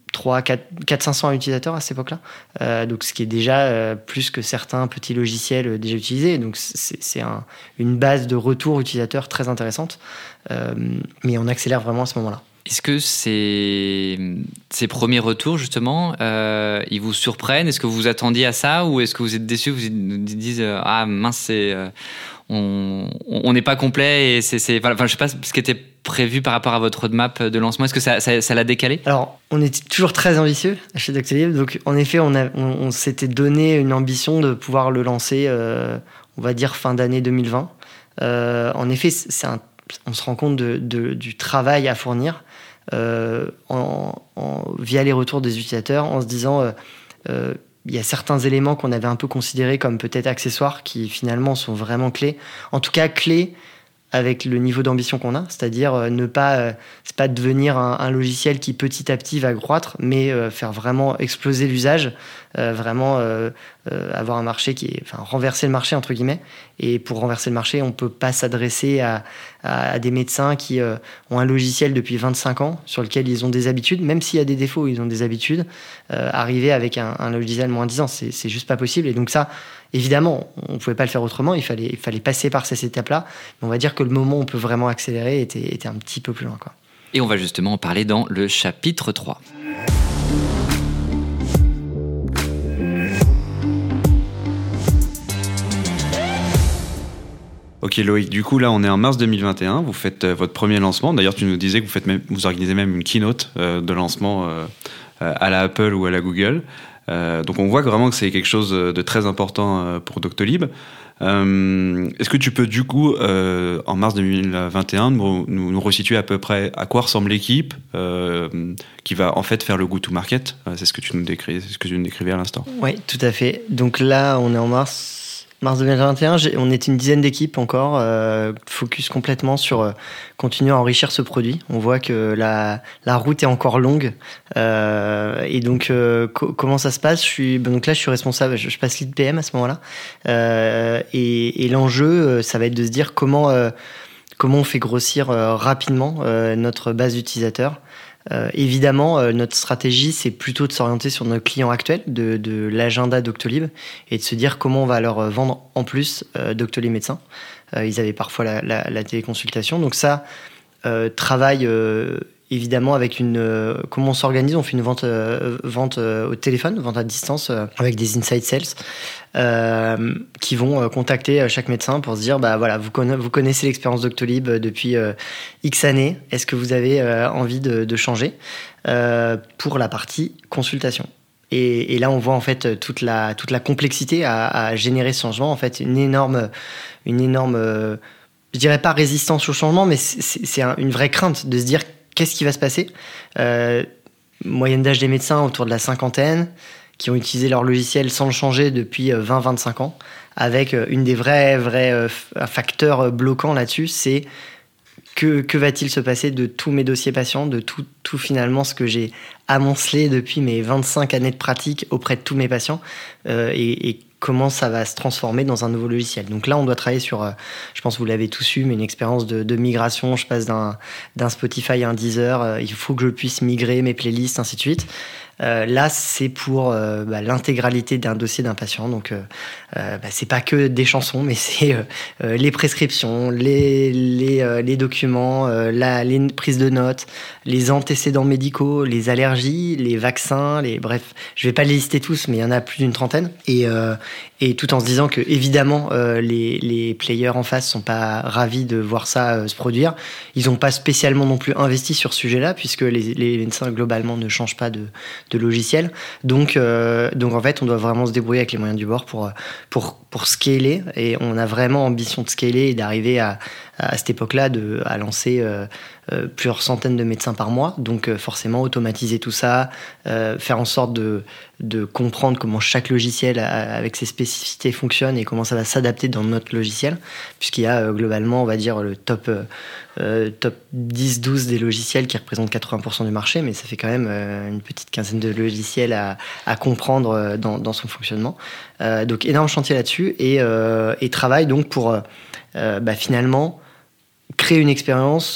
Speaker 4: trois, quatre, cinq cents utilisateurs à cette époque-là. Euh, donc, ce qui est déjà euh, plus que certains petits logiciels déjà utilisés. Donc, c'est, c'est un, une base de retour utilisateur très intéressante. Euh, mais on accélère vraiment à ce moment-là.
Speaker 3: Est-ce que ces, ces premiers retours, justement, euh, ils vous surprennent? Est-ce que vous vous attendiez à ça? Ou est-ce que vous êtes déçus? Vous vous dites, euh, ah mince, c'est, euh, on n'est pas complet et c'est, c'est, enfin, je ne sais pas ce qui était prévu par rapport à votre roadmap de lancement. Est-ce que ça, ça, ça l'a décalé?
Speaker 4: Alors, on était toujours très ambitieux chez Doctolib. Donc, en effet, on, a, on, on s'était donné une ambition de pouvoir le lancer, euh, on va dire, fin d'année deux mille vingt. Euh, en effet, c'est un, on se rend compte de, de, du travail à fournir. Euh, en, en, via les retours des utilisateurs, en se disant euh, euh, il y a certains éléments qu'on avait un peu considérés comme peut-être accessoires qui finalement sont vraiment clés. En tout cas, clés avec le niveau d'ambition qu'on a, c'est-à-dire euh, ne pas, euh, c'est pas devenir un, un logiciel qui petit à petit va croître, mais euh, faire vraiment exploser l'usage, euh, vraiment euh, euh, avoir un marché qui est, enfin, renverser le marché entre guillemets. Et pour renverser le marché, on peut pas s'adresser à, à, à des médecins qui euh, ont un logiciel depuis vingt-cinq ans sur lequel ils ont des habitudes, même s'il y a des défauts, ils ont des habitudes. Euh, arriver avec un, un logiciel moins dix ans, c'est, c'est juste pas possible. Et donc ça, évidemment, on ne pouvait pas le faire autrement, il fallait, il fallait passer par ces étapes-là. Mais on va dire que le moment où on peut vraiment accélérer était, était un petit peu plus loin, quoi.
Speaker 3: Et on va justement en parler dans le chapitre trois.
Speaker 2: Ok Loïc, du coup là on est en mars deux mille vingt et un, vous faites euh, votre premier lancement. D'ailleurs tu nous disais que vous, faites même, vous organisez même une keynote euh, de lancement euh, à la Apple ou à la Google. Euh, donc on voit vraiment que c'est quelque chose de très important euh, pour Doctolib. Euh, est-ce que tu peux du coup, euh, en mars deux mille vingt et un, nous, nous, nous resituer à peu près à quoi ressemble l'équipe euh, qui va en fait faire le go-to-market? euh, C'est ce que tu nous décris, c'est ce que tu nous décrivais à l'instant.
Speaker 4: Oui, tout à fait. Donc là, on est en mars. Mars deux mille vingt et un, j'ai, on était une dizaine d'équipes encore, euh, focus complètement sur euh, continuer à enrichir ce produit. On voit que la, la route est encore longue. Euh, et donc, euh, co- comment ça se passe? Je suis, donc là, je suis responsable, je, je passe lead P M à ce moment-là. Euh, et, et l'enjeu, ça va être de se dire comment, euh, comment on fait grossir euh, rapidement euh, notre base d'utilisateurs. Euh, évidemment, euh, notre stratégie, c'est plutôt de s'orienter sur nos clients actuels, de, de l'agenda Doctolib, et de se dire comment on va leur vendre en plus euh, Doctolib médecin. Euh, ils avaient parfois la, la, la téléconsultation. Donc ça, euh, travaille euh, évidemment avec une... Euh, comment on s'organise? On fait une vente, euh, vente euh, au téléphone, vente à distance, euh, avec des inside sales, euh, qui vont euh, contacter euh, chaque médecin pour se dire, bah voilà, vous, conna- vous connaissez l'expérience Doctolib depuis euh, X années, est-ce que vous avez euh, envie de, de changer euh, pour la partie consultation? Et, et là, on voit en fait toute la, toute la complexité à, à générer ce changement. En fait, une énorme, une énorme, euh, je dirais pas résistance au changement, mais c'est, c'est, c'est un, une vraie crainte de se dire qu'est-ce qui va se passer. Euh, moyenne d'âge des médecins autour de la cinquantaine, qui ont utilisé leur logiciel sans le changer depuis vingt à vingt-cinq ans, avec une des vrais, vrais euh, facteurs bloquants là-dessus, c'est que, que va-t-il se passer de tous mes dossiers patients, de tout, tout finalement ce que j'ai amoncelé depuis mes vingt-cinq années de pratique auprès de tous mes patients, euh, et, et comment ça va se transformer dans un nouveau logiciel. Donc là, on doit travailler sur, euh, je pense que vous l'avez tous eu, mais une expérience de, de migration. Je passe d'un, d'un Spotify à un Deezer, euh, il faut que je puisse migrer mes playlists, ainsi de suite. Euh, là, c'est pour euh, bah, l'intégralité d'un dossier d'un patient. Donc, euh, euh, bah, c'est pas que des chansons, mais c'est euh, euh, les prescriptions, les les, euh, les documents, euh, la, les prises de notes, les antécédents médicaux, les allergies, les vaccins, les bref, je vais pas les lister tous, mais il y en a plus d'une trentaine. Et euh, et tout en se disant que évidemment, euh, les les players en face sont pas ravis de voir ça euh, se produire. Ils ont pas spécialement non plus investi sur ce sujet-là, puisque les les médecins globalement ne changent pas de de logiciel. Donc, euh, donc en fait, on doit vraiment se débrouiller avec les moyens du bord pour, pour, pour scaler. Et on a vraiment ambition de scaler et d'arriver à, à cette époque-là de, à lancer euh, euh, plusieurs centaines de médecins par mois. Donc euh, forcément, automatiser tout ça, euh, faire en sorte de, de comprendre comment chaque logiciel a, avec ses spécificités fonctionne et comment ça va s'adapter dans notre logiciel. Puisqu'il y a euh, globalement, on va dire, le top... Euh, Euh, top dix douze des logiciels qui représentent quatre-vingts pour cent du marché, mais ça fait quand même euh, une petite quinzaine de logiciels à, à comprendre euh, dans, dans son fonctionnement. Euh, donc énorme chantier là-dessus et, euh, et travail donc pour euh, bah, finalement créer une expérience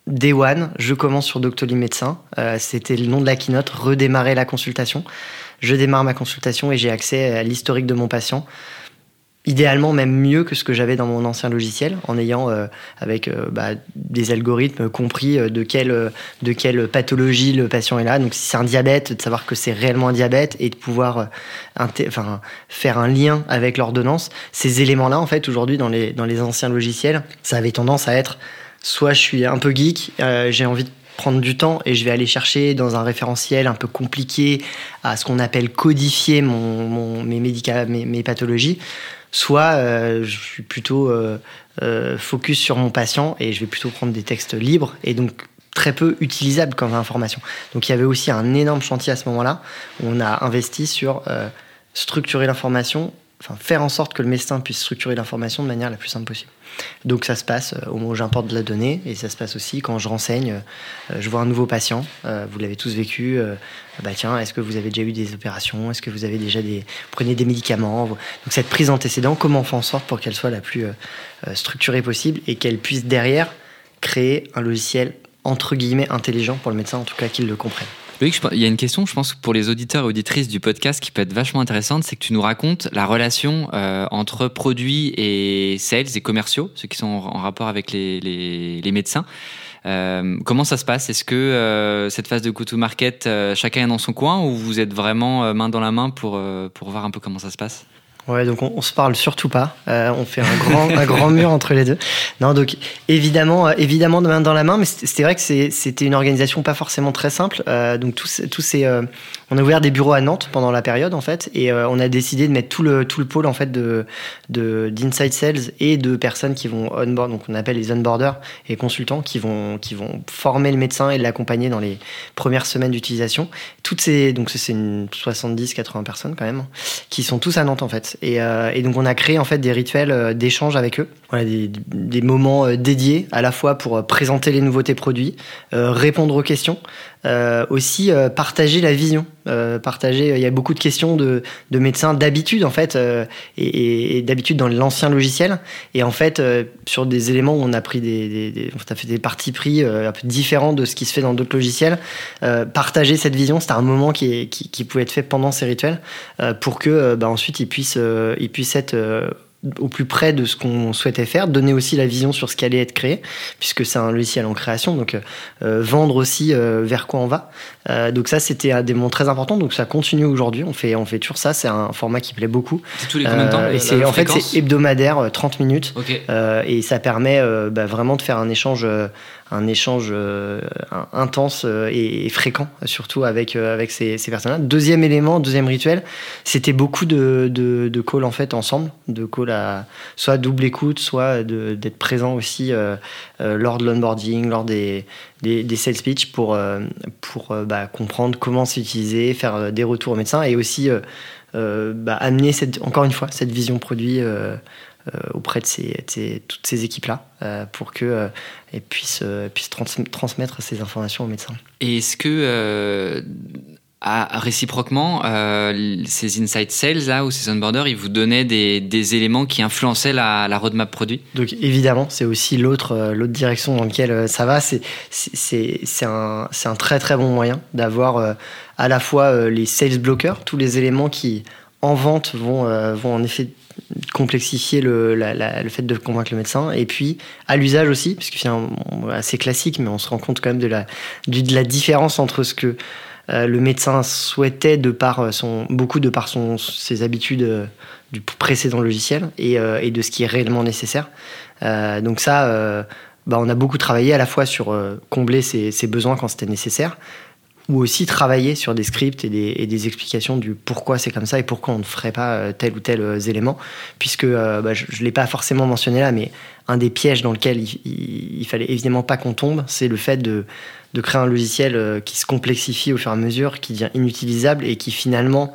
Speaker 4: Day One, je commence sur Doctolib Médecin. Euh, c'était le nom de la keynote, redémarrer la consultation. Je démarre ma consultation et j'ai accès à l'historique de mon patient. Idéalement, même mieux que ce que j'avais dans mon ancien logiciel, en ayant, euh, avec euh, bah, des algorithmes, compris euh, de, quelle, euh, de quelle pathologie le patient est là. Donc, si c'est un diabète, de savoir que c'est réellement un diabète et de pouvoir euh, inté- enfin, faire un lien avec l'ordonnance. Ces éléments-là, en fait, aujourd'hui, dans les, dans les anciens logiciels, ça avait tendance à être soit je suis un peu geek, euh, j'ai envie de prendre du temps et je vais aller chercher dans un référentiel un peu compliqué à ce qu'on appelle codifier mon, mon, mes, médicaments, mes, mes pathologies. Soit euh, je suis plutôt euh, euh, focus sur mon patient et je vais plutôt prendre des textes libres et donc très peu utilisables comme information. Donc il y avait aussi un énorme chantier à ce moment-là où on a investi sur euh, structurer l'information, enfin faire en sorte que le médecin puisse structurer l'information de manière la plus simple possible. Donc ça se passe au moment où j'importe de la donnée et ça se passe aussi quand je renseigne, euh, je vois un nouveau patient, euh, vous l'avez tous vécu, euh, bah tiens, est-ce que vous avez déjà eu des opérations, est-ce que vous avez déjà des, vous prenez des médicaments, donc cette prise d'antécédent, comment on fait en sorte pour qu'elle soit la plus euh, structurée possible et qu'elle puisse derrière créer un logiciel entre guillemets intelligent pour le médecin, en tout cas qu'il le comprenne.
Speaker 3: Loïc, il y a une question, je pense, pour les auditeurs et auditrices du podcast qui peut être vachement intéressante, c'est que tu nous racontes la relation euh, entre produits et sales et commerciaux, ceux qui sont en rapport avec les, les, les médecins. Euh, comment ça se passe ? Est-ce que euh, cette phase de go-to-market, euh, chacun est dans son coin ou vous êtes vraiment euh, main dans la main pour, euh, pour voir un peu comment ça se passe ?
Speaker 4: Ouais, donc on, on se parle surtout pas. Euh, on fait un grand, un grand mur entre les deux. Non, donc évidemment, euh, évidemment de main dans la main, mais c'était, c'était vrai que c'est, c'était une organisation pas forcément très simple. Euh, donc tous, tous ces, euh, on a ouvert des bureaux à Nantes pendant la période en fait, et euh, on a décidé de mettre tout le tout le pôle en fait de de d'inside sales et de personnes qui vont onboard, donc on appelle les onboarders et consultants qui vont qui vont former le médecin et l'accompagner dans les premières semaines d'utilisation. Toutes ces, donc c'est une soixante-dix quatre-vingts personnes quand même, qui sont tous à Nantes en fait. Et, euh, et donc on a créé en fait des rituels euh, d'échange avec eux, voilà, des, des moments euh, dédiés à la fois pour euh, présenter les nouveautés produits, euh, répondre aux questions, euh, aussi euh, partager la vision, euh, partager. Il y a beaucoup de questions de, de médecins d'habitude en fait, euh, et, et, et d'habitude dans l'ancien logiciel, et en fait euh, sur des éléments où on a pris des, des, des on a fait des partis pris euh, un peu différents de ce qui se fait dans d'autres logiciels. Euh, partager cette vision, c'était un moment qui, est, qui, qui pouvait être fait pendant ces rituels euh, pour que euh, bah, ensuite ils puissent euh, ils puissent être euh, au plus près de ce qu'on souhaitait faire, donner aussi la vision sur ce qui allait être créé, puisque c'est un logiciel en création, donc euh, vendre aussi euh, vers quoi on va. Euh, donc ça, c'était des moments très importants, donc ça continue aujourd'hui, on fait, on fait toujours ça, c'est un format qui plaît beaucoup.
Speaker 3: C'est tous les combien de temps
Speaker 4: euh,
Speaker 3: la,
Speaker 4: et c'est,
Speaker 3: la
Speaker 4: En fait, c'est hebdomadaire, trente minutes,
Speaker 3: okay.
Speaker 4: euh, et ça permet euh, bah, vraiment de faire un échange... Euh, un échange euh, intense euh, et, et fréquent, surtout avec, euh, avec ces, ces personnes-là. Deuxième élément, deuxième rituel, c'était beaucoup de, de, de calls en fait ensemble, de calls à soit double écoute, soit de, d'être présent aussi euh, euh, lors de l'onboarding, lors des, des, des sales pitch pour, euh, pour euh, bah, comprendre comment s'utiliser, faire des retours aux médecins et aussi euh, euh, bah, amener cette, encore une fois cette vision produit euh, Euh, auprès de, ces, de ces, toutes ces équipes-là euh, pour qu'elles euh, puissent, euh, puissent trans- transmettre ces informations aux médecins.
Speaker 3: Et est-ce que, euh, à, réciproquement, euh, ces inside sales là, ou ces onboarders, ils vous donnaient des, des éléments qui influençaient la, la roadmap produit ?
Speaker 4: Donc évidemment, c'est aussi l'autre, euh, l'autre direction dans laquelle euh, ça va. C'est, c'est, c'est, c'est, un, c'est un très très bon moyen d'avoir euh, à la fois euh, les sales blockers, tous les éléments qui en vente vont, euh, vont en effet complexifier le, la, la, le fait de convaincre le médecin, et puis à l'usage aussi, parce que finalement c'est classique, mais on se rend compte quand même de la, de la différence entre ce que euh, le médecin souhaitait de par son, beaucoup de par son, ses habitudes euh, du précédent logiciel et, euh, et de ce qui est réellement nécessaire. Euh, donc ça, euh, bah, on a beaucoup travaillé à la fois sur euh, combler ses, ses besoins quand c'était nécessaire, ou aussi travailler sur des scripts et des, et des explications du pourquoi c'est comme ça et pourquoi on ne ferait pas tel ou tel euh, élément, puisque euh, bah, je ne l'ai pas forcément mentionné là, mais un des pièges dans lequel il, il, il fallait évidemment pas qu'on tombe, c'est le fait de, de créer un logiciel euh, qui se complexifie au fur et à mesure, qui devient inutilisable et qui finalement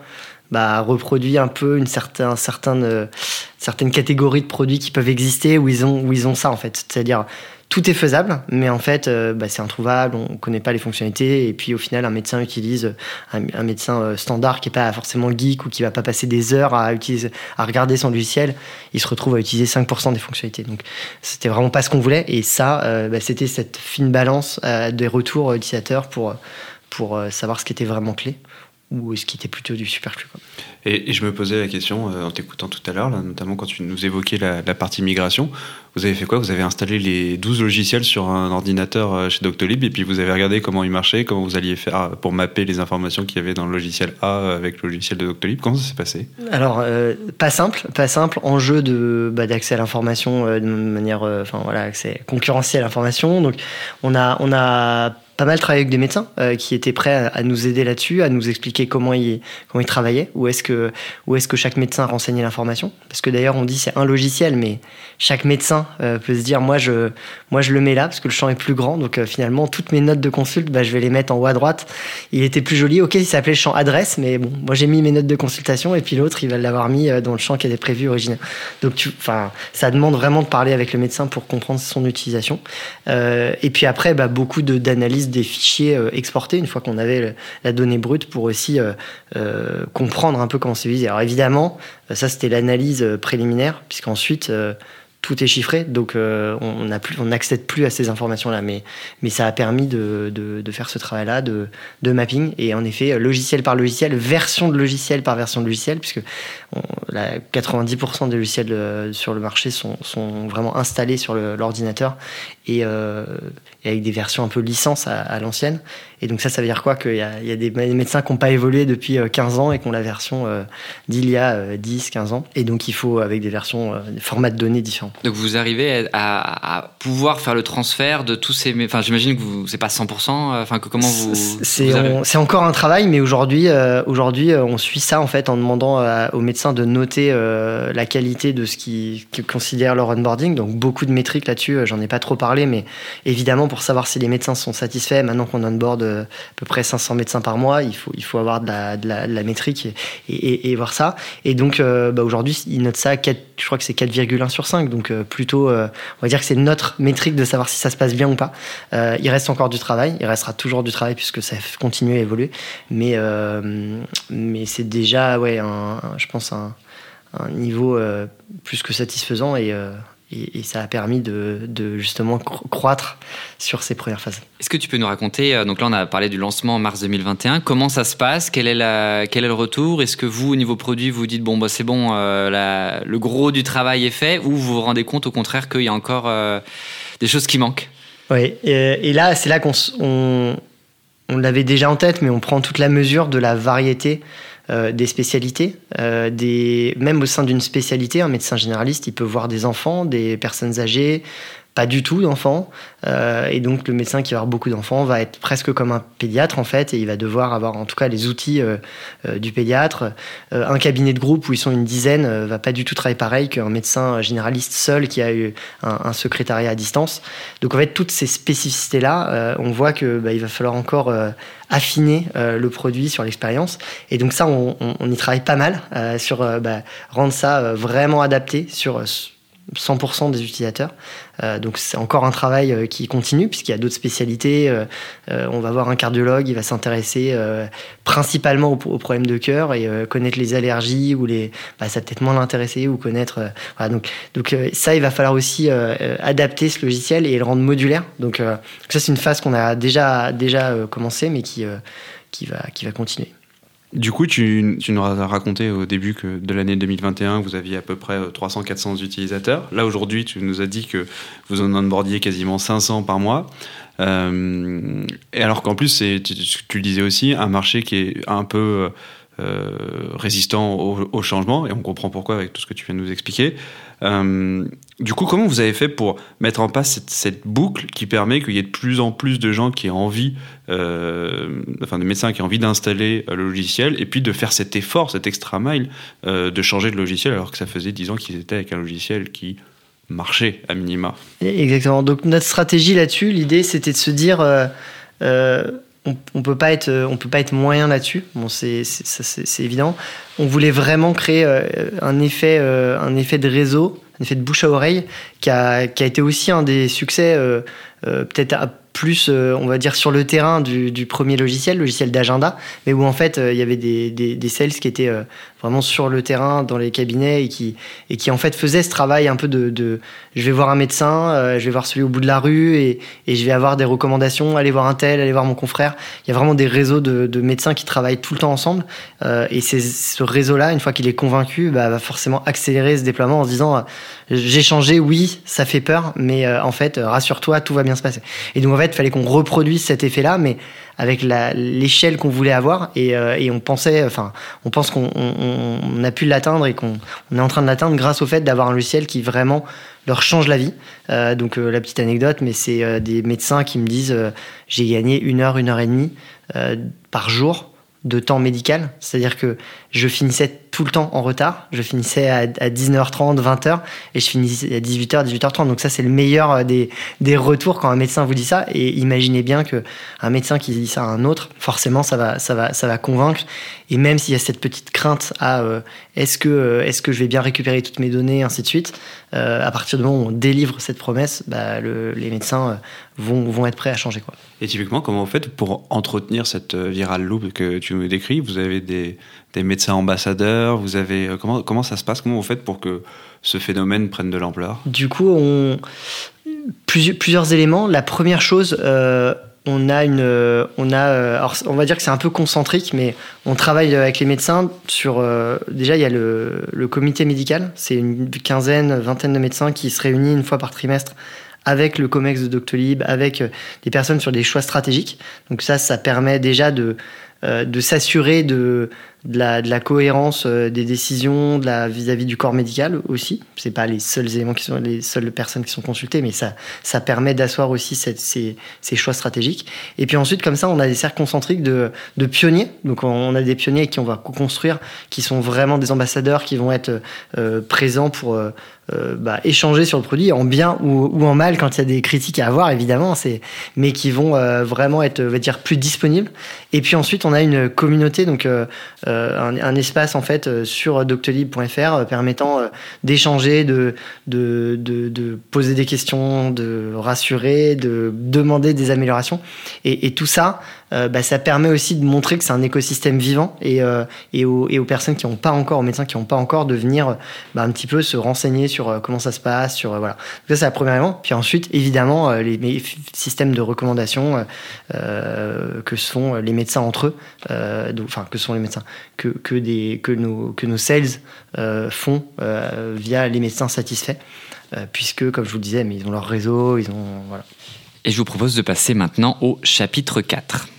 Speaker 4: bah, reproduit un peu une certaine, certaine, euh, certaine catégorie de produits qui peuvent exister où ils ont, où ils ont ça en fait. C'est-à-dire tout est faisable, mais en fait, euh, bah, c'est introuvable, on ne connaît pas les fonctionnalités, et puis au final, un médecin utilise un, un médecin euh, standard qui n'est pas forcément geek ou qui ne va pas passer des heures à, utiliser, à regarder son logiciel, il se retrouve à utiliser cinq pour cent des fonctionnalités. Donc, c'était vraiment pas ce qu'on voulait, et ça, euh, bah, c'était cette fine balance euh, des retours utilisateurs pour, pour euh, savoir ce qui était vraiment clé ou ce qui était plutôt du superflu, quoi.
Speaker 2: Et, et je me posais la question, euh, en t'écoutant tout à l'heure, là, notamment quand tu nous évoquais la, la partie migration, vous avez fait quoi? Vous avez installé les douze logiciels sur un ordinateur euh, chez Doctolib, et puis vous avez regardé comment ils marchaient, comment vous alliez faire pour mapper les informations qu'il y avait dans le logiciel A avec le logiciel de Doctolib. Comment ça s'est passé?
Speaker 4: Alors, euh, pas simple, pas simple. Enjeu de, bah, d'accès à l'information euh, de manière, euh, enfin voilà, accès concurrentiel à l'information. Donc, on a, on a pas mal travaillé avec des médecins euh, qui étaient prêts à, à nous aider là-dessus, à nous expliquer comment ils, comment ils travaillaient, où est-ce que, où est-ce que chaque médecin renseignait l'information. Parce que d'ailleurs, on dit c'est un logiciel, mais chaque médecin euh, peut se dire, moi je, moi je le mets là, parce que le champ est plus grand, donc euh, finalement, toutes mes notes de consulte, bah, je vais les mettre en haut à droite. Il était plus joli, ok, il s'appelait le champ adresse, mais bon, moi j'ai mis mes notes de consultation, et puis l'autre, il va l'avoir mis euh, dans le champ qui était prévu original. Donc, tu, enfin, ça demande vraiment de parler avec le médecin pour comprendre son utilisation. Euh, et puis après, bah, beaucoup de, d'analyse des fichiers euh, exportés une fois qu'on avait le, la donnée brute pour aussi euh, euh, comprendre un peu comment c'est visé. Alors évidemment, ça c'était l'analyse préliminaire, puisqu'ensuite euh, tout est chiffré, donc euh, on n'accède plus à ces informations-là, mais, mais ça a permis de, de, de faire ce travail-là de, de mapping, et en effet, logiciel par logiciel, version de logiciel par version de logiciel, puisque on, la, quatre-vingt-dix pour cent des logiciels euh, sur le marché sont, sont vraiment installés sur le, l'ordinateur, et, euh, et avec des versions un peu licence à, à l'ancienne. Et donc ça, ça veut dire quoi? Qu'il y a, il y a des médecins qui n'ont pas évolué depuis quinze ans et qui ont la version euh, d'il y a dix, quinze ans. Et donc il faut, avec des versions, euh, des formats de données différents.
Speaker 3: Donc vous arrivez à, à pouvoir faire le transfert de tous ces... Enfin, j'imagine que vous, c'est pas cent pour cent. Enfin, que comment vous...
Speaker 4: C'est,
Speaker 3: vous avez...
Speaker 4: on, c'est encore un travail, mais aujourd'hui, euh, aujourd'hui, on suit ça en fait en demandant à, aux médecins de noter euh, la qualité de ce qu'ils, qu'ils considèrent leur onboarding. Donc beaucoup de métriques là-dessus, j'en ai pas trop parlé, mais évidemment pour savoir si les médecins sont satisfaits, maintenant qu'on onboard à peu près cinq cents médecins par mois, il faut, il faut avoir de la, de la, de la métrique et, et, et voir ça. Et donc euh, bah aujourd'hui, ils notent ça à quatre, je crois que c'est quatre virgule un sur cinq, donc euh, plutôt, euh, on va dire que c'est notre métrique de savoir si ça se passe bien ou pas. Euh, il reste encore du travail, il restera toujours du travail puisque ça continue à évoluer, mais, euh, mais c'est déjà, ouais, un, un, je pense, un, un niveau euh, plus que satisfaisant, et euh, Et, et ça a permis de, de justement croître sur ces premières phases.
Speaker 3: Est-ce que tu peux nous raconter, donc là on a parlé du lancement en mars deux mille vingt et un, comment ça se passe, quel est, la, quel est le retour? Est-ce que vous, au niveau produit, vous dites bon bah c'est bon, euh, la, le gros du travail est fait, ou vous vous rendez compte au contraire qu'il y a encore euh, des choses qui manquent?
Speaker 4: Oui, et, et là c'est là qu'on on, on l'avait déjà en tête, mais on prend toute la mesure de la variété Euh, des spécialités, euh, des... même au sein d'une spécialité, un médecin généraliste, il peut voir des enfants, des personnes âgées, pas du tout d'enfants, euh, et donc le médecin qui va avoir beaucoup d'enfants va être presque comme un pédiatre en fait, et il va devoir avoir en tout cas les outils euh, euh, du pédiatre. Euh, un cabinet de groupe où ils sont une dizaine euh, va pas du tout travailler pareil qu'un médecin généraliste seul qui a eu un, un secrétariat à distance. Donc en fait toutes ces spécificités là, euh, on voit que bah, il va falloir encore euh, affiner euh, le produit sur l'expérience, et donc ça on, on, on y travaille pas mal euh, sur euh, bah, rendre ça euh, vraiment adapté sur euh, cent pour cent des utilisateurs. Euh, donc c'est encore un travail euh, qui continue puisqu'il y a d'autres spécialités. Euh, euh, on va voir un cardiologue, il va s'intéresser euh, principalement aux, aux problèmes de cœur et euh, connaître les allergies ou les, bah, ça va peut-être moins l'intéresser, ou connaître. Euh, voilà, donc donc euh, ça il va falloir aussi euh, euh, adapter ce logiciel et le rendre modulaire. Donc euh, ça c'est une phase qu'on a déjà déjà euh, commencé, mais qui euh, qui va qui va continuer.
Speaker 2: Du coup, tu, tu nous as raconté au début que de l'année deux mille vingt et un, vous aviez à peu près trois cents à quatre cents utilisateurs. Là, aujourd'hui, tu nous as dit que vous en onboardiez quasiment cinq cents par mois. Euh, et alors qu'en plus, c'est, tu, tu le disais aussi, un marché qui est un peu euh, résistant au, au changement, et on comprend pourquoi avec tout ce que tu viens de nous expliquer. Euh, du coup, comment vous avez fait pour mettre en place cette, cette boucle qui permet qu'il y ait de plus en plus de gens qui aient envie, euh, enfin des médecins qui aient envie d'installer le logiciel, et puis de faire cet effort, cet extra mile, euh, de changer de logiciel alors que ça faisait dix ans qu'ils étaient avec un logiciel qui marchait à minima?
Speaker 4: Exactement. Donc notre stratégie là-dessus, l'idée c'était de se dire... Euh, euh, on, on peut pas être, on peut pas être moyen là-dessus. Bon, c'est, c'est, ça, c'est, c'est évident. On voulait vraiment créer euh, un effet, euh, un effet de réseau, un effet de bouche à oreille, qui a, qui a été aussi un des succès, euh, euh, peut-être à plus, euh, on va dire, sur le terrain du, du premier logiciel, logiciel d'agenda, mais où en fait, il euh, y avait des, des, des sales qui étaient euh, vraiment sur le terrain, dans les cabinets, et qui, et qui en fait faisaient ce travail un peu de, de je vais voir un médecin, euh, je vais voir celui au bout de la rue, et, et je vais avoir des recommandations, aller voir un tel, aller voir mon confrère. Il y a vraiment des réseaux de, de médecins qui travaillent tout le temps ensemble, euh, et c'est ce réseau-là, une fois qu'il est convaincu, bah, va forcément accélérer ce déploiement en se disant, euh, j'ai changé, oui, ça fait peur, mais euh, en fait, rassure-toi, tout va bien se passer. Et donc en fait, il fallait qu'on reproduise cet effet-là, mais avec la, l'échelle qu'on voulait avoir, et, euh, et on pensait, enfin, on pense qu'on on, on a pu l'atteindre et qu'on on est en train de l'atteindre grâce au fait d'avoir un logiciel qui vraiment leur change la vie. Euh, donc euh, la petite anecdote, mais c'est euh, des médecins qui me disent euh, j'ai gagné une heure, une heure et demie euh, par jour de temps médical, c'est-à-dire que je finissais tout le temps en retard, je finissais à, à dix-neuf heures trente, vingt heures, et je finissais à dix-huit heures, dix-huit heures trente, donc ça c'est le meilleur des, des retours quand un médecin vous dit ça, et imaginez bien qu'un médecin qui dit ça à un autre, forcément ça va, ça va, ça va convaincre, et même s'il y a cette petite crainte à euh, est-ce que, euh, est-ce que je vais bien récupérer toutes mes données, ainsi de suite, euh, à partir du moment où on délivre cette promesse, bah, le, les médecins euh, vont, vont être prêts à changer, quoi.
Speaker 2: Et typiquement, comment vous faites pour entretenir cette viral loop que tu nous décris? Vous avez des, des médecins ambassadeurs, vous avez, comment, comment ça se passe? Comment vous faites pour que ce phénomène prenne de l'ampleur?
Speaker 4: Du coup, on... plusieurs, plusieurs éléments. La première chose, euh, on a une, on a, alors on va dire que c'est un peu concentrique, mais on travaille avec les médecins sur. Euh, déjà, il y a le, le comité médical. C'est une quinzaine, vingtaine de médecins qui se réunissent une fois par trimestre avec le COMEX de Doctolib, avec des personnes sur des choix stratégiques. Donc ça, ça permet déjà de, euh, de s'assurer de, de, la, de la cohérence des décisions de la, vis-à-vis du corps médical aussi. C'est pas les seuls éléments qui sont les seules personnes qui sont consultées, mais ça, ça permet d'asseoir aussi cette, ces, ces choix stratégiques. Et puis ensuite, comme ça, on a des cercles concentriques de, de pionniers. Donc on a des pionniers qui on va co-construire, qui sont vraiment des ambassadeurs, qui vont être euh, présents pour euh, Euh, bah, échanger sur le produit en bien ou, ou en mal quand il y a des critiques à avoir, évidemment, c'est, mais qui vont euh, vraiment être, on va dire, plus disponibles. Et puis ensuite, on a une communauté, donc euh, un, un espace en fait sur doctolib point f r euh, permettant euh, d'échanger, de, de, de, de poser des questions, de rassurer, de demander des améliorations. Et, et tout ça, euh, bah, ça permet aussi de montrer que c'est un écosystème vivant et, euh, et, aux, et aux personnes qui n'ont pas encore, aux médecins qui n'ont pas encore, de venir bah, un petit peu se renseigner sur sur comment ça se passe, sur voilà. Donc ça c'est la première élément. Puis ensuite, évidemment, les, les systèmes de recommandation euh, que sont les médecins entre eux, euh, donc, enfin que sont les médecins, que que des que nos que nos sales euh, font euh, via les médecins satisfaits, euh, puisque comme je vous le disais, mais ils ont leur réseau, ils ont voilà.
Speaker 3: Et je vous propose de passer maintenant au chapitre quatre.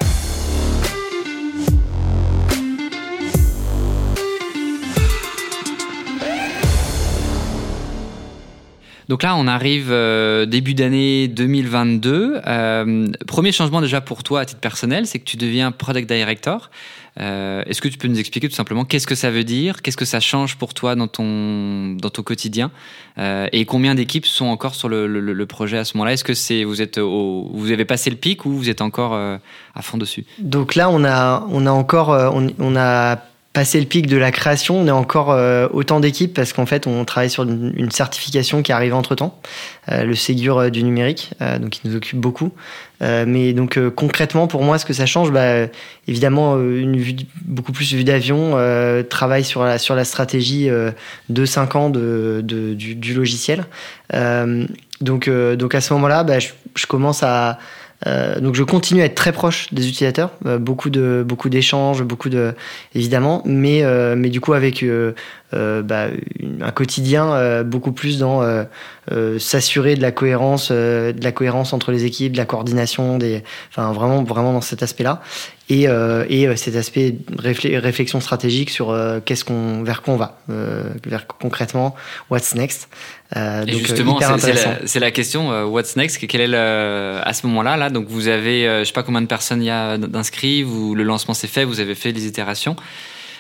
Speaker 3: Donc là, on arrive euh, début d'année deux mille vingt-deux. Euh, premier changement déjà pour toi à titre personnel, c'est que tu deviens Product Director. Euh, est-ce que tu peux nous expliquer tout simplement qu'est-ce que ça veut dire, qu'est-ce que ça change pour toi dans ton dans ton quotidien, euh, et combien d'équipes sont encore sur le, le, le projet à ce moment-là? Est-ce que c'est vous êtes au, vous avez passé le pic ou vous êtes encore euh, à fond dessus?
Speaker 4: Donc là, on a on a encore on, on a passé le pic de la création, on est encore euh, autant d'équipes parce qu'en fait on travaille sur une, une certification qui arrive entre temps, euh, le Ségur euh, du numérique, euh, donc qui nous occupe beaucoup. Euh, mais donc euh, concrètement pour moi ce que ça change, bah, évidemment euh, une vue, beaucoup plus vue d'avion, euh, travail sur la, sur la stratégie euh, de cinq ans de, de, du, du logiciel. Euh, donc, euh, donc à ce moment-là, bah, je, je commence à Euh, donc je continue à être très proche des utilisateurs, euh, beaucoup de beaucoup d'échanges, beaucoup de évidemment, mais euh, mais du coup avec euh, euh, bah, une, un quotidien euh, beaucoup plus dans euh, euh, s'assurer de la cohérence, euh, de la cohérence entre les équipes, de la coordination, des, enfin vraiment vraiment dans cet aspect-là. Et, euh, et cet aspect réflé- réflexion stratégique sur euh, qu'est-ce qu'on, vers quoi on va, euh, vers concrètement what's next.
Speaker 3: Euh, et donc, justement, c'est, c'est, la, c'est la question euh, what's next. Quel est le, à ce moment-là, là, donc vous avez, euh, je sais pas combien de personnes il y a d'inscrits, vous, le lancement s'est fait, vous avez fait les itérations.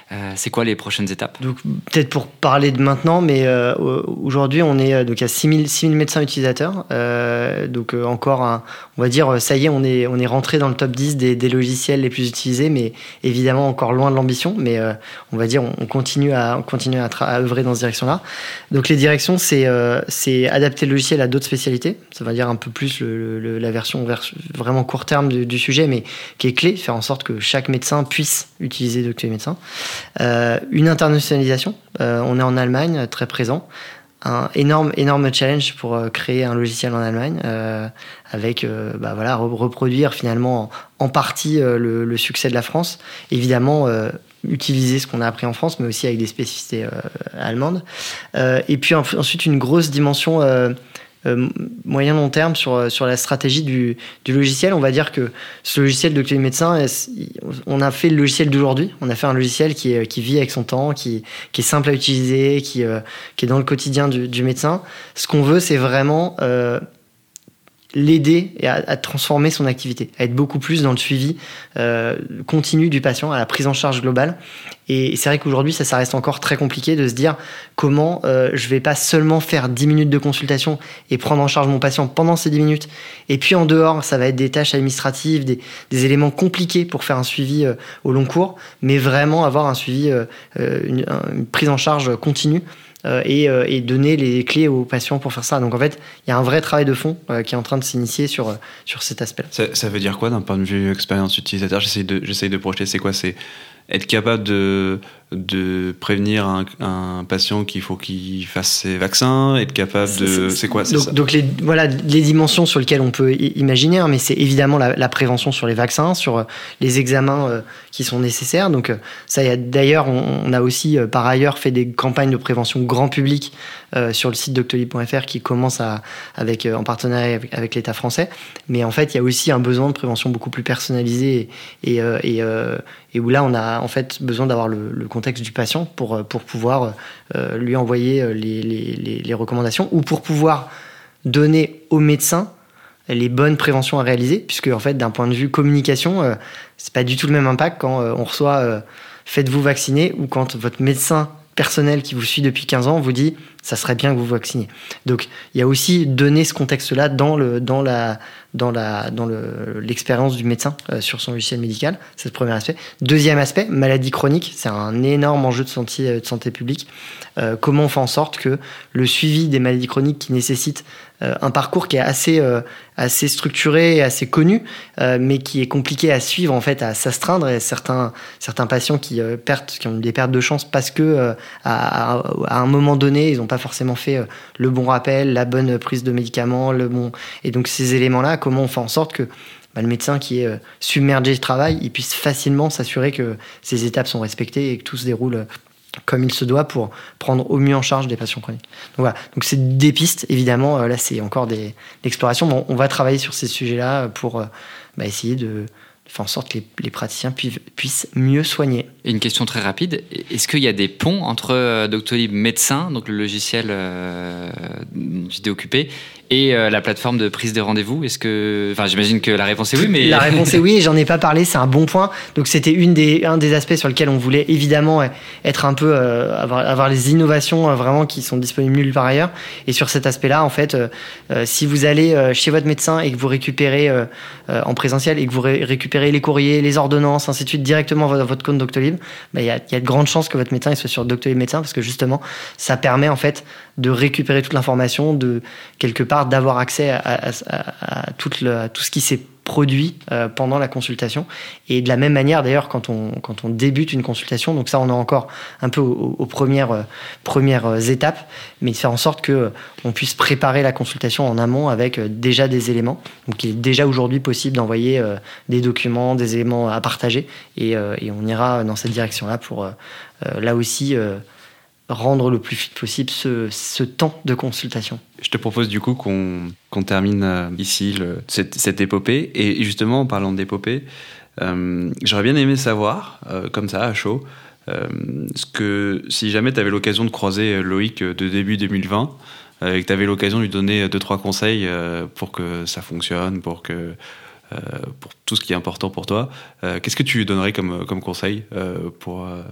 Speaker 3: Euh, c'est quoi les prochaines étapes ?
Speaker 4: Donc, peut-être pour parler de maintenant, mais euh, aujourd'hui, on est donc à six mille médecins utilisateurs. Euh, donc, euh, encore, un, on va dire, ça y est, on est, on est rentré dans le top dix des, des logiciels les plus utilisés, mais évidemment encore loin de l'ambition. Mais euh, on va dire, on, on continue, à, on continue à, tra- à œuvrer dans cette direction-là. Donc, les directions, c'est, euh, c'est adapter le logiciel à d'autres spécialités. Ça va dire un peu plus le, le, la version vers, vraiment court terme du, du sujet, mais qui est clé, faire en sorte que chaque médecin puisse utiliser Doctolib Médecin. Euh, une internationalisation, euh, on est en Allemagne, très présent. Un énorme, énorme challenge pour euh, créer un logiciel en Allemagne, euh, avec euh, bah, voilà, re- reproduire finalement en, en partie euh, le, le succès de la France. Évidemment, euh, utiliser ce qu'on a appris en France, mais aussi avec des spécificités euh, allemandes. Euh, et puis ensuite, une grosse dimension euh, Euh, moyen long terme sur, sur la stratégie du, du logiciel. On va dire que ce logiciel de Doctolib Médecin, on a fait le logiciel d'aujourd'hui, on a fait un logiciel qui, est, qui vit avec son temps, qui, qui est simple à utiliser, qui, euh, qui est dans le quotidien du, du médecin. Ce qu'on veut, c'est vraiment euh, l'aider à, à transformer son activité, à être beaucoup plus dans le suivi euh, continu du patient, à la prise en charge globale. Et c'est vrai qu'aujourd'hui, ça, ça reste encore très compliqué de se dire comment euh, je vais pas seulement faire dix minutes de consultation et prendre en charge mon patient pendant ces dix minutes. Et puis en dehors, ça va être des tâches administratives, des, des éléments compliqués pour faire un suivi euh, au long cours, mais vraiment avoir un suivi, euh, une, une prise en charge continue. Euh, et, euh, et donner les clés aux patients pour faire ça. Donc en fait, il y a un vrai travail de fond euh, qui est en train de s'initier sur, euh, sur cet aspect-là.
Speaker 2: Ça, ça veut dire quoi d'un point de vue expérience utilisateur ? J'essaye de, j'essaye de projeter, c'est quoi ? C'est être capable de, de prévenir un, un patient qu'il faut qu'il fasse ses vaccins, être capable de... C'est, c'est quoi c'est
Speaker 4: donc,
Speaker 2: ça
Speaker 4: donc les, voilà, les dimensions sur lesquelles on peut imaginer, hein, mais c'est évidemment la, la prévention sur les vaccins, sur les examens euh, qui sont nécessaires. Donc ça, y a, d'ailleurs, on, on a aussi euh, par ailleurs fait des campagnes de prévention grand public euh, sur le site doctolib point f r qui commence à, avec, euh, en partenariat avec, avec l'État français. Mais en fait, il y a aussi un besoin de prévention beaucoup plus personnalisé et, et, euh, et, euh, et où là, on a en fait besoin d'avoir le, le contexte du patient pour, pour pouvoir euh, lui envoyer les, les, les, les recommandations ou pour pouvoir donner au médecin les bonnes préventions à réaliser, puisque en fait, d'un point de vue communication, euh, c'est pas du tout le même impact quand euh, on reçoit euh, « faites-vous vacciner » ou quand votre médecin personnel qui vous suit depuis quinze ans vous dit « ça serait bien que vous vous vacciniez ». Donc, il y a aussi donner ce contexte-là dans, le, dans, la, dans, la, dans le, l'expérience du médecin euh, sur son logiciel médical. C'est le premier aspect. Deuxième aspect, maladie chronique. C'est un énorme enjeu de santé, de santé publique. Euh, comment on fait en sorte que le suivi des maladies chroniques qui nécessitent euh, un parcours qui est assez, euh, assez structuré et assez connu, euh, mais qui est compliqué à suivre, en fait, à s'astreindre. Et certains, certains patients qui, euh, perdent, qui ont des pertes de chance parce que euh, à, à, à un moment donné, ils n'ont pas forcément fait euh, le bon rappel, la bonne prise de médicaments, le bon... Et donc ces éléments-là, comment on fait en sorte que bah, le médecin qui est euh, submergé de travail, il puisse facilement s'assurer que ces étapes sont respectées et que tout se déroule euh, comme il se doit pour prendre au mieux en charge des patients chroniques. Donc voilà, donc c'est des pistes, évidemment, euh, là c'est encore des, l'exploration, mais on, on va travailler sur ces sujets-là pour euh, bah, essayer de faire en sorte que les, les praticiens puissent, puissent mieux soigner.
Speaker 3: Et une question très rapide, est-ce qu'il y a des ponts entre euh, Doctolib Médecin, donc le logiciel euh, dont tu t'es occupé, et euh, la plateforme de prise de rendez-vous ? Est-ce que, enfin, j'imagine que la réponse est oui, mais
Speaker 4: la réponse est oui. Et j'en ai pas parlé, c'est un bon point. Donc c'était une des, un des aspects sur lesquels on voulait évidemment être un peu, euh, avoir, avoir les innovations euh, vraiment qui sont disponibles nulle part ailleurs. Et sur cet aspect-là, en fait, euh, euh, si vous allez euh, chez votre médecin et que vous récupérez euh, euh, en présentiel et que vous ré- récupérez les courriers, les ordonnances, ainsi de suite directement dans votre compte Doctolib, il y, a, y a de grandes chances que votre médecin il soit sur Doctolib Médecin parce que justement, ça permet en fait de récupérer toute l'information, de quelque part d'avoir accès à, à, à, à, tout, le, à tout ce qui s'est produit euh, pendant la consultation. Et de la même manière, d'ailleurs, quand on, quand on débute une consultation, donc ça, on est encore un peu aux, aux premières, euh, premières étapes, mais de faire en sorte que euh, on puisse préparer la consultation en amont avec euh, déjà des éléments. Donc, il est déjà aujourd'hui possible d'envoyer euh, des documents, des éléments à partager, et, euh, et on ira dans cette direction-là pour, euh, euh, là aussi, euh, rendre le plus vite possible ce, ce temps de consultation.
Speaker 2: Je te propose du coup qu'on, qu'on termine euh, ici le, cette, cette épopée. Et justement, en parlant d'épopée, euh, j'aurais bien aimé savoir, euh, comme ça, à chaud, euh, ce que, si jamais tu avais l'occasion de croiser Loïc de début deux mille vingt, euh, et que tu avais l'occasion de lui donner deux, trois conseils euh, pour que ça fonctionne, pour, que, euh, pour tout ce qui est important pour toi, euh, qu'est-ce que tu lui donnerais comme, comme conseil euh, pour... Euh,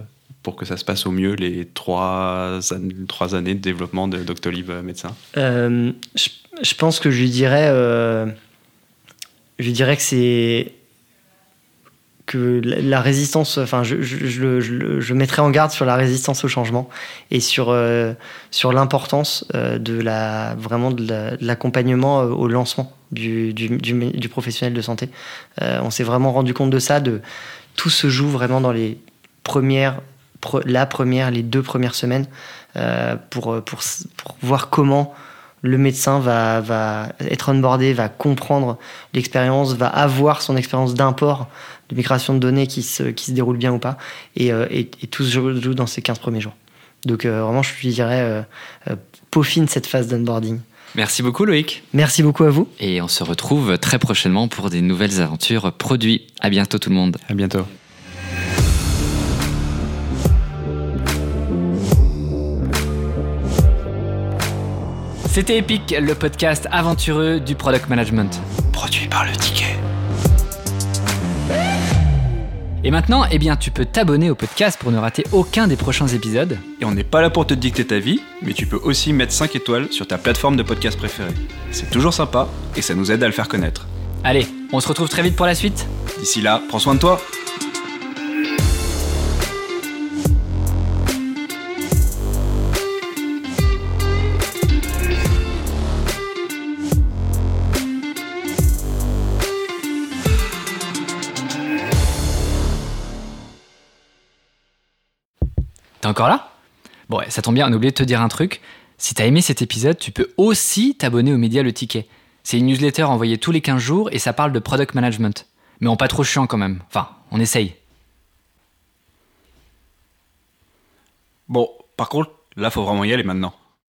Speaker 2: pour que ça se passe au mieux les trois, trois années de développement de Doctolib médecin?
Speaker 4: euh, je, je pense que je lui dirais, euh, je lui dirais que c'est que la, la résistance, enfin, je, je, je, je, je mettrais en garde sur la résistance au changement et sur euh, sur l'importance euh, de la vraiment de, la, de l'accompagnement au lancement du du, du, du professionnel de santé. Euh, on s'est vraiment rendu compte de ça, de tout se joue vraiment dans les premières, la première, les deux premières semaines euh, pour, pour, pour voir comment le médecin va, va être onboardé, va comprendre l'expérience, va avoir son expérience d'import, de migration de données qui se, qui se déroule bien ou pas. Et, euh, et, et tout se joue dans ces quinze premiers jours. Donc euh, vraiment, je lui dirais, euh, euh, peaufine cette phase d'onboarding.
Speaker 3: Merci beaucoup Loïc.
Speaker 4: Merci beaucoup à vous.
Speaker 3: Et on se retrouve très prochainement pour des nouvelles aventures produits. À bientôt tout le monde.
Speaker 2: À bientôt.
Speaker 3: C'était Epic, le podcast aventureux du product management.
Speaker 2: Produit par le ticket.
Speaker 3: Et maintenant, eh bien, tu peux t'abonner au podcast pour ne rater aucun des prochains épisodes.
Speaker 2: Et on n'est pas là pour te dicter ta vie, mais tu peux aussi mettre cinq étoiles sur ta plateforme de podcast préférée. C'est toujours sympa et ça nous aide à le faire connaître.
Speaker 3: Allez, on se retrouve très vite pour la suite.
Speaker 2: D'ici là, prends soin de toi.
Speaker 3: T'es encore là ? Bon, ça tombe bien, on a oublié de te dire un truc. Si t'as aimé cet épisode, tu peux aussi t'abonner au média Le Ticket. C'est une newsletter envoyée tous les quinze jours et ça parle de product management. Mais on pas trop chiant quand même. Enfin, on essaye.
Speaker 2: Bon, par contre, là, faut vraiment y aller maintenant.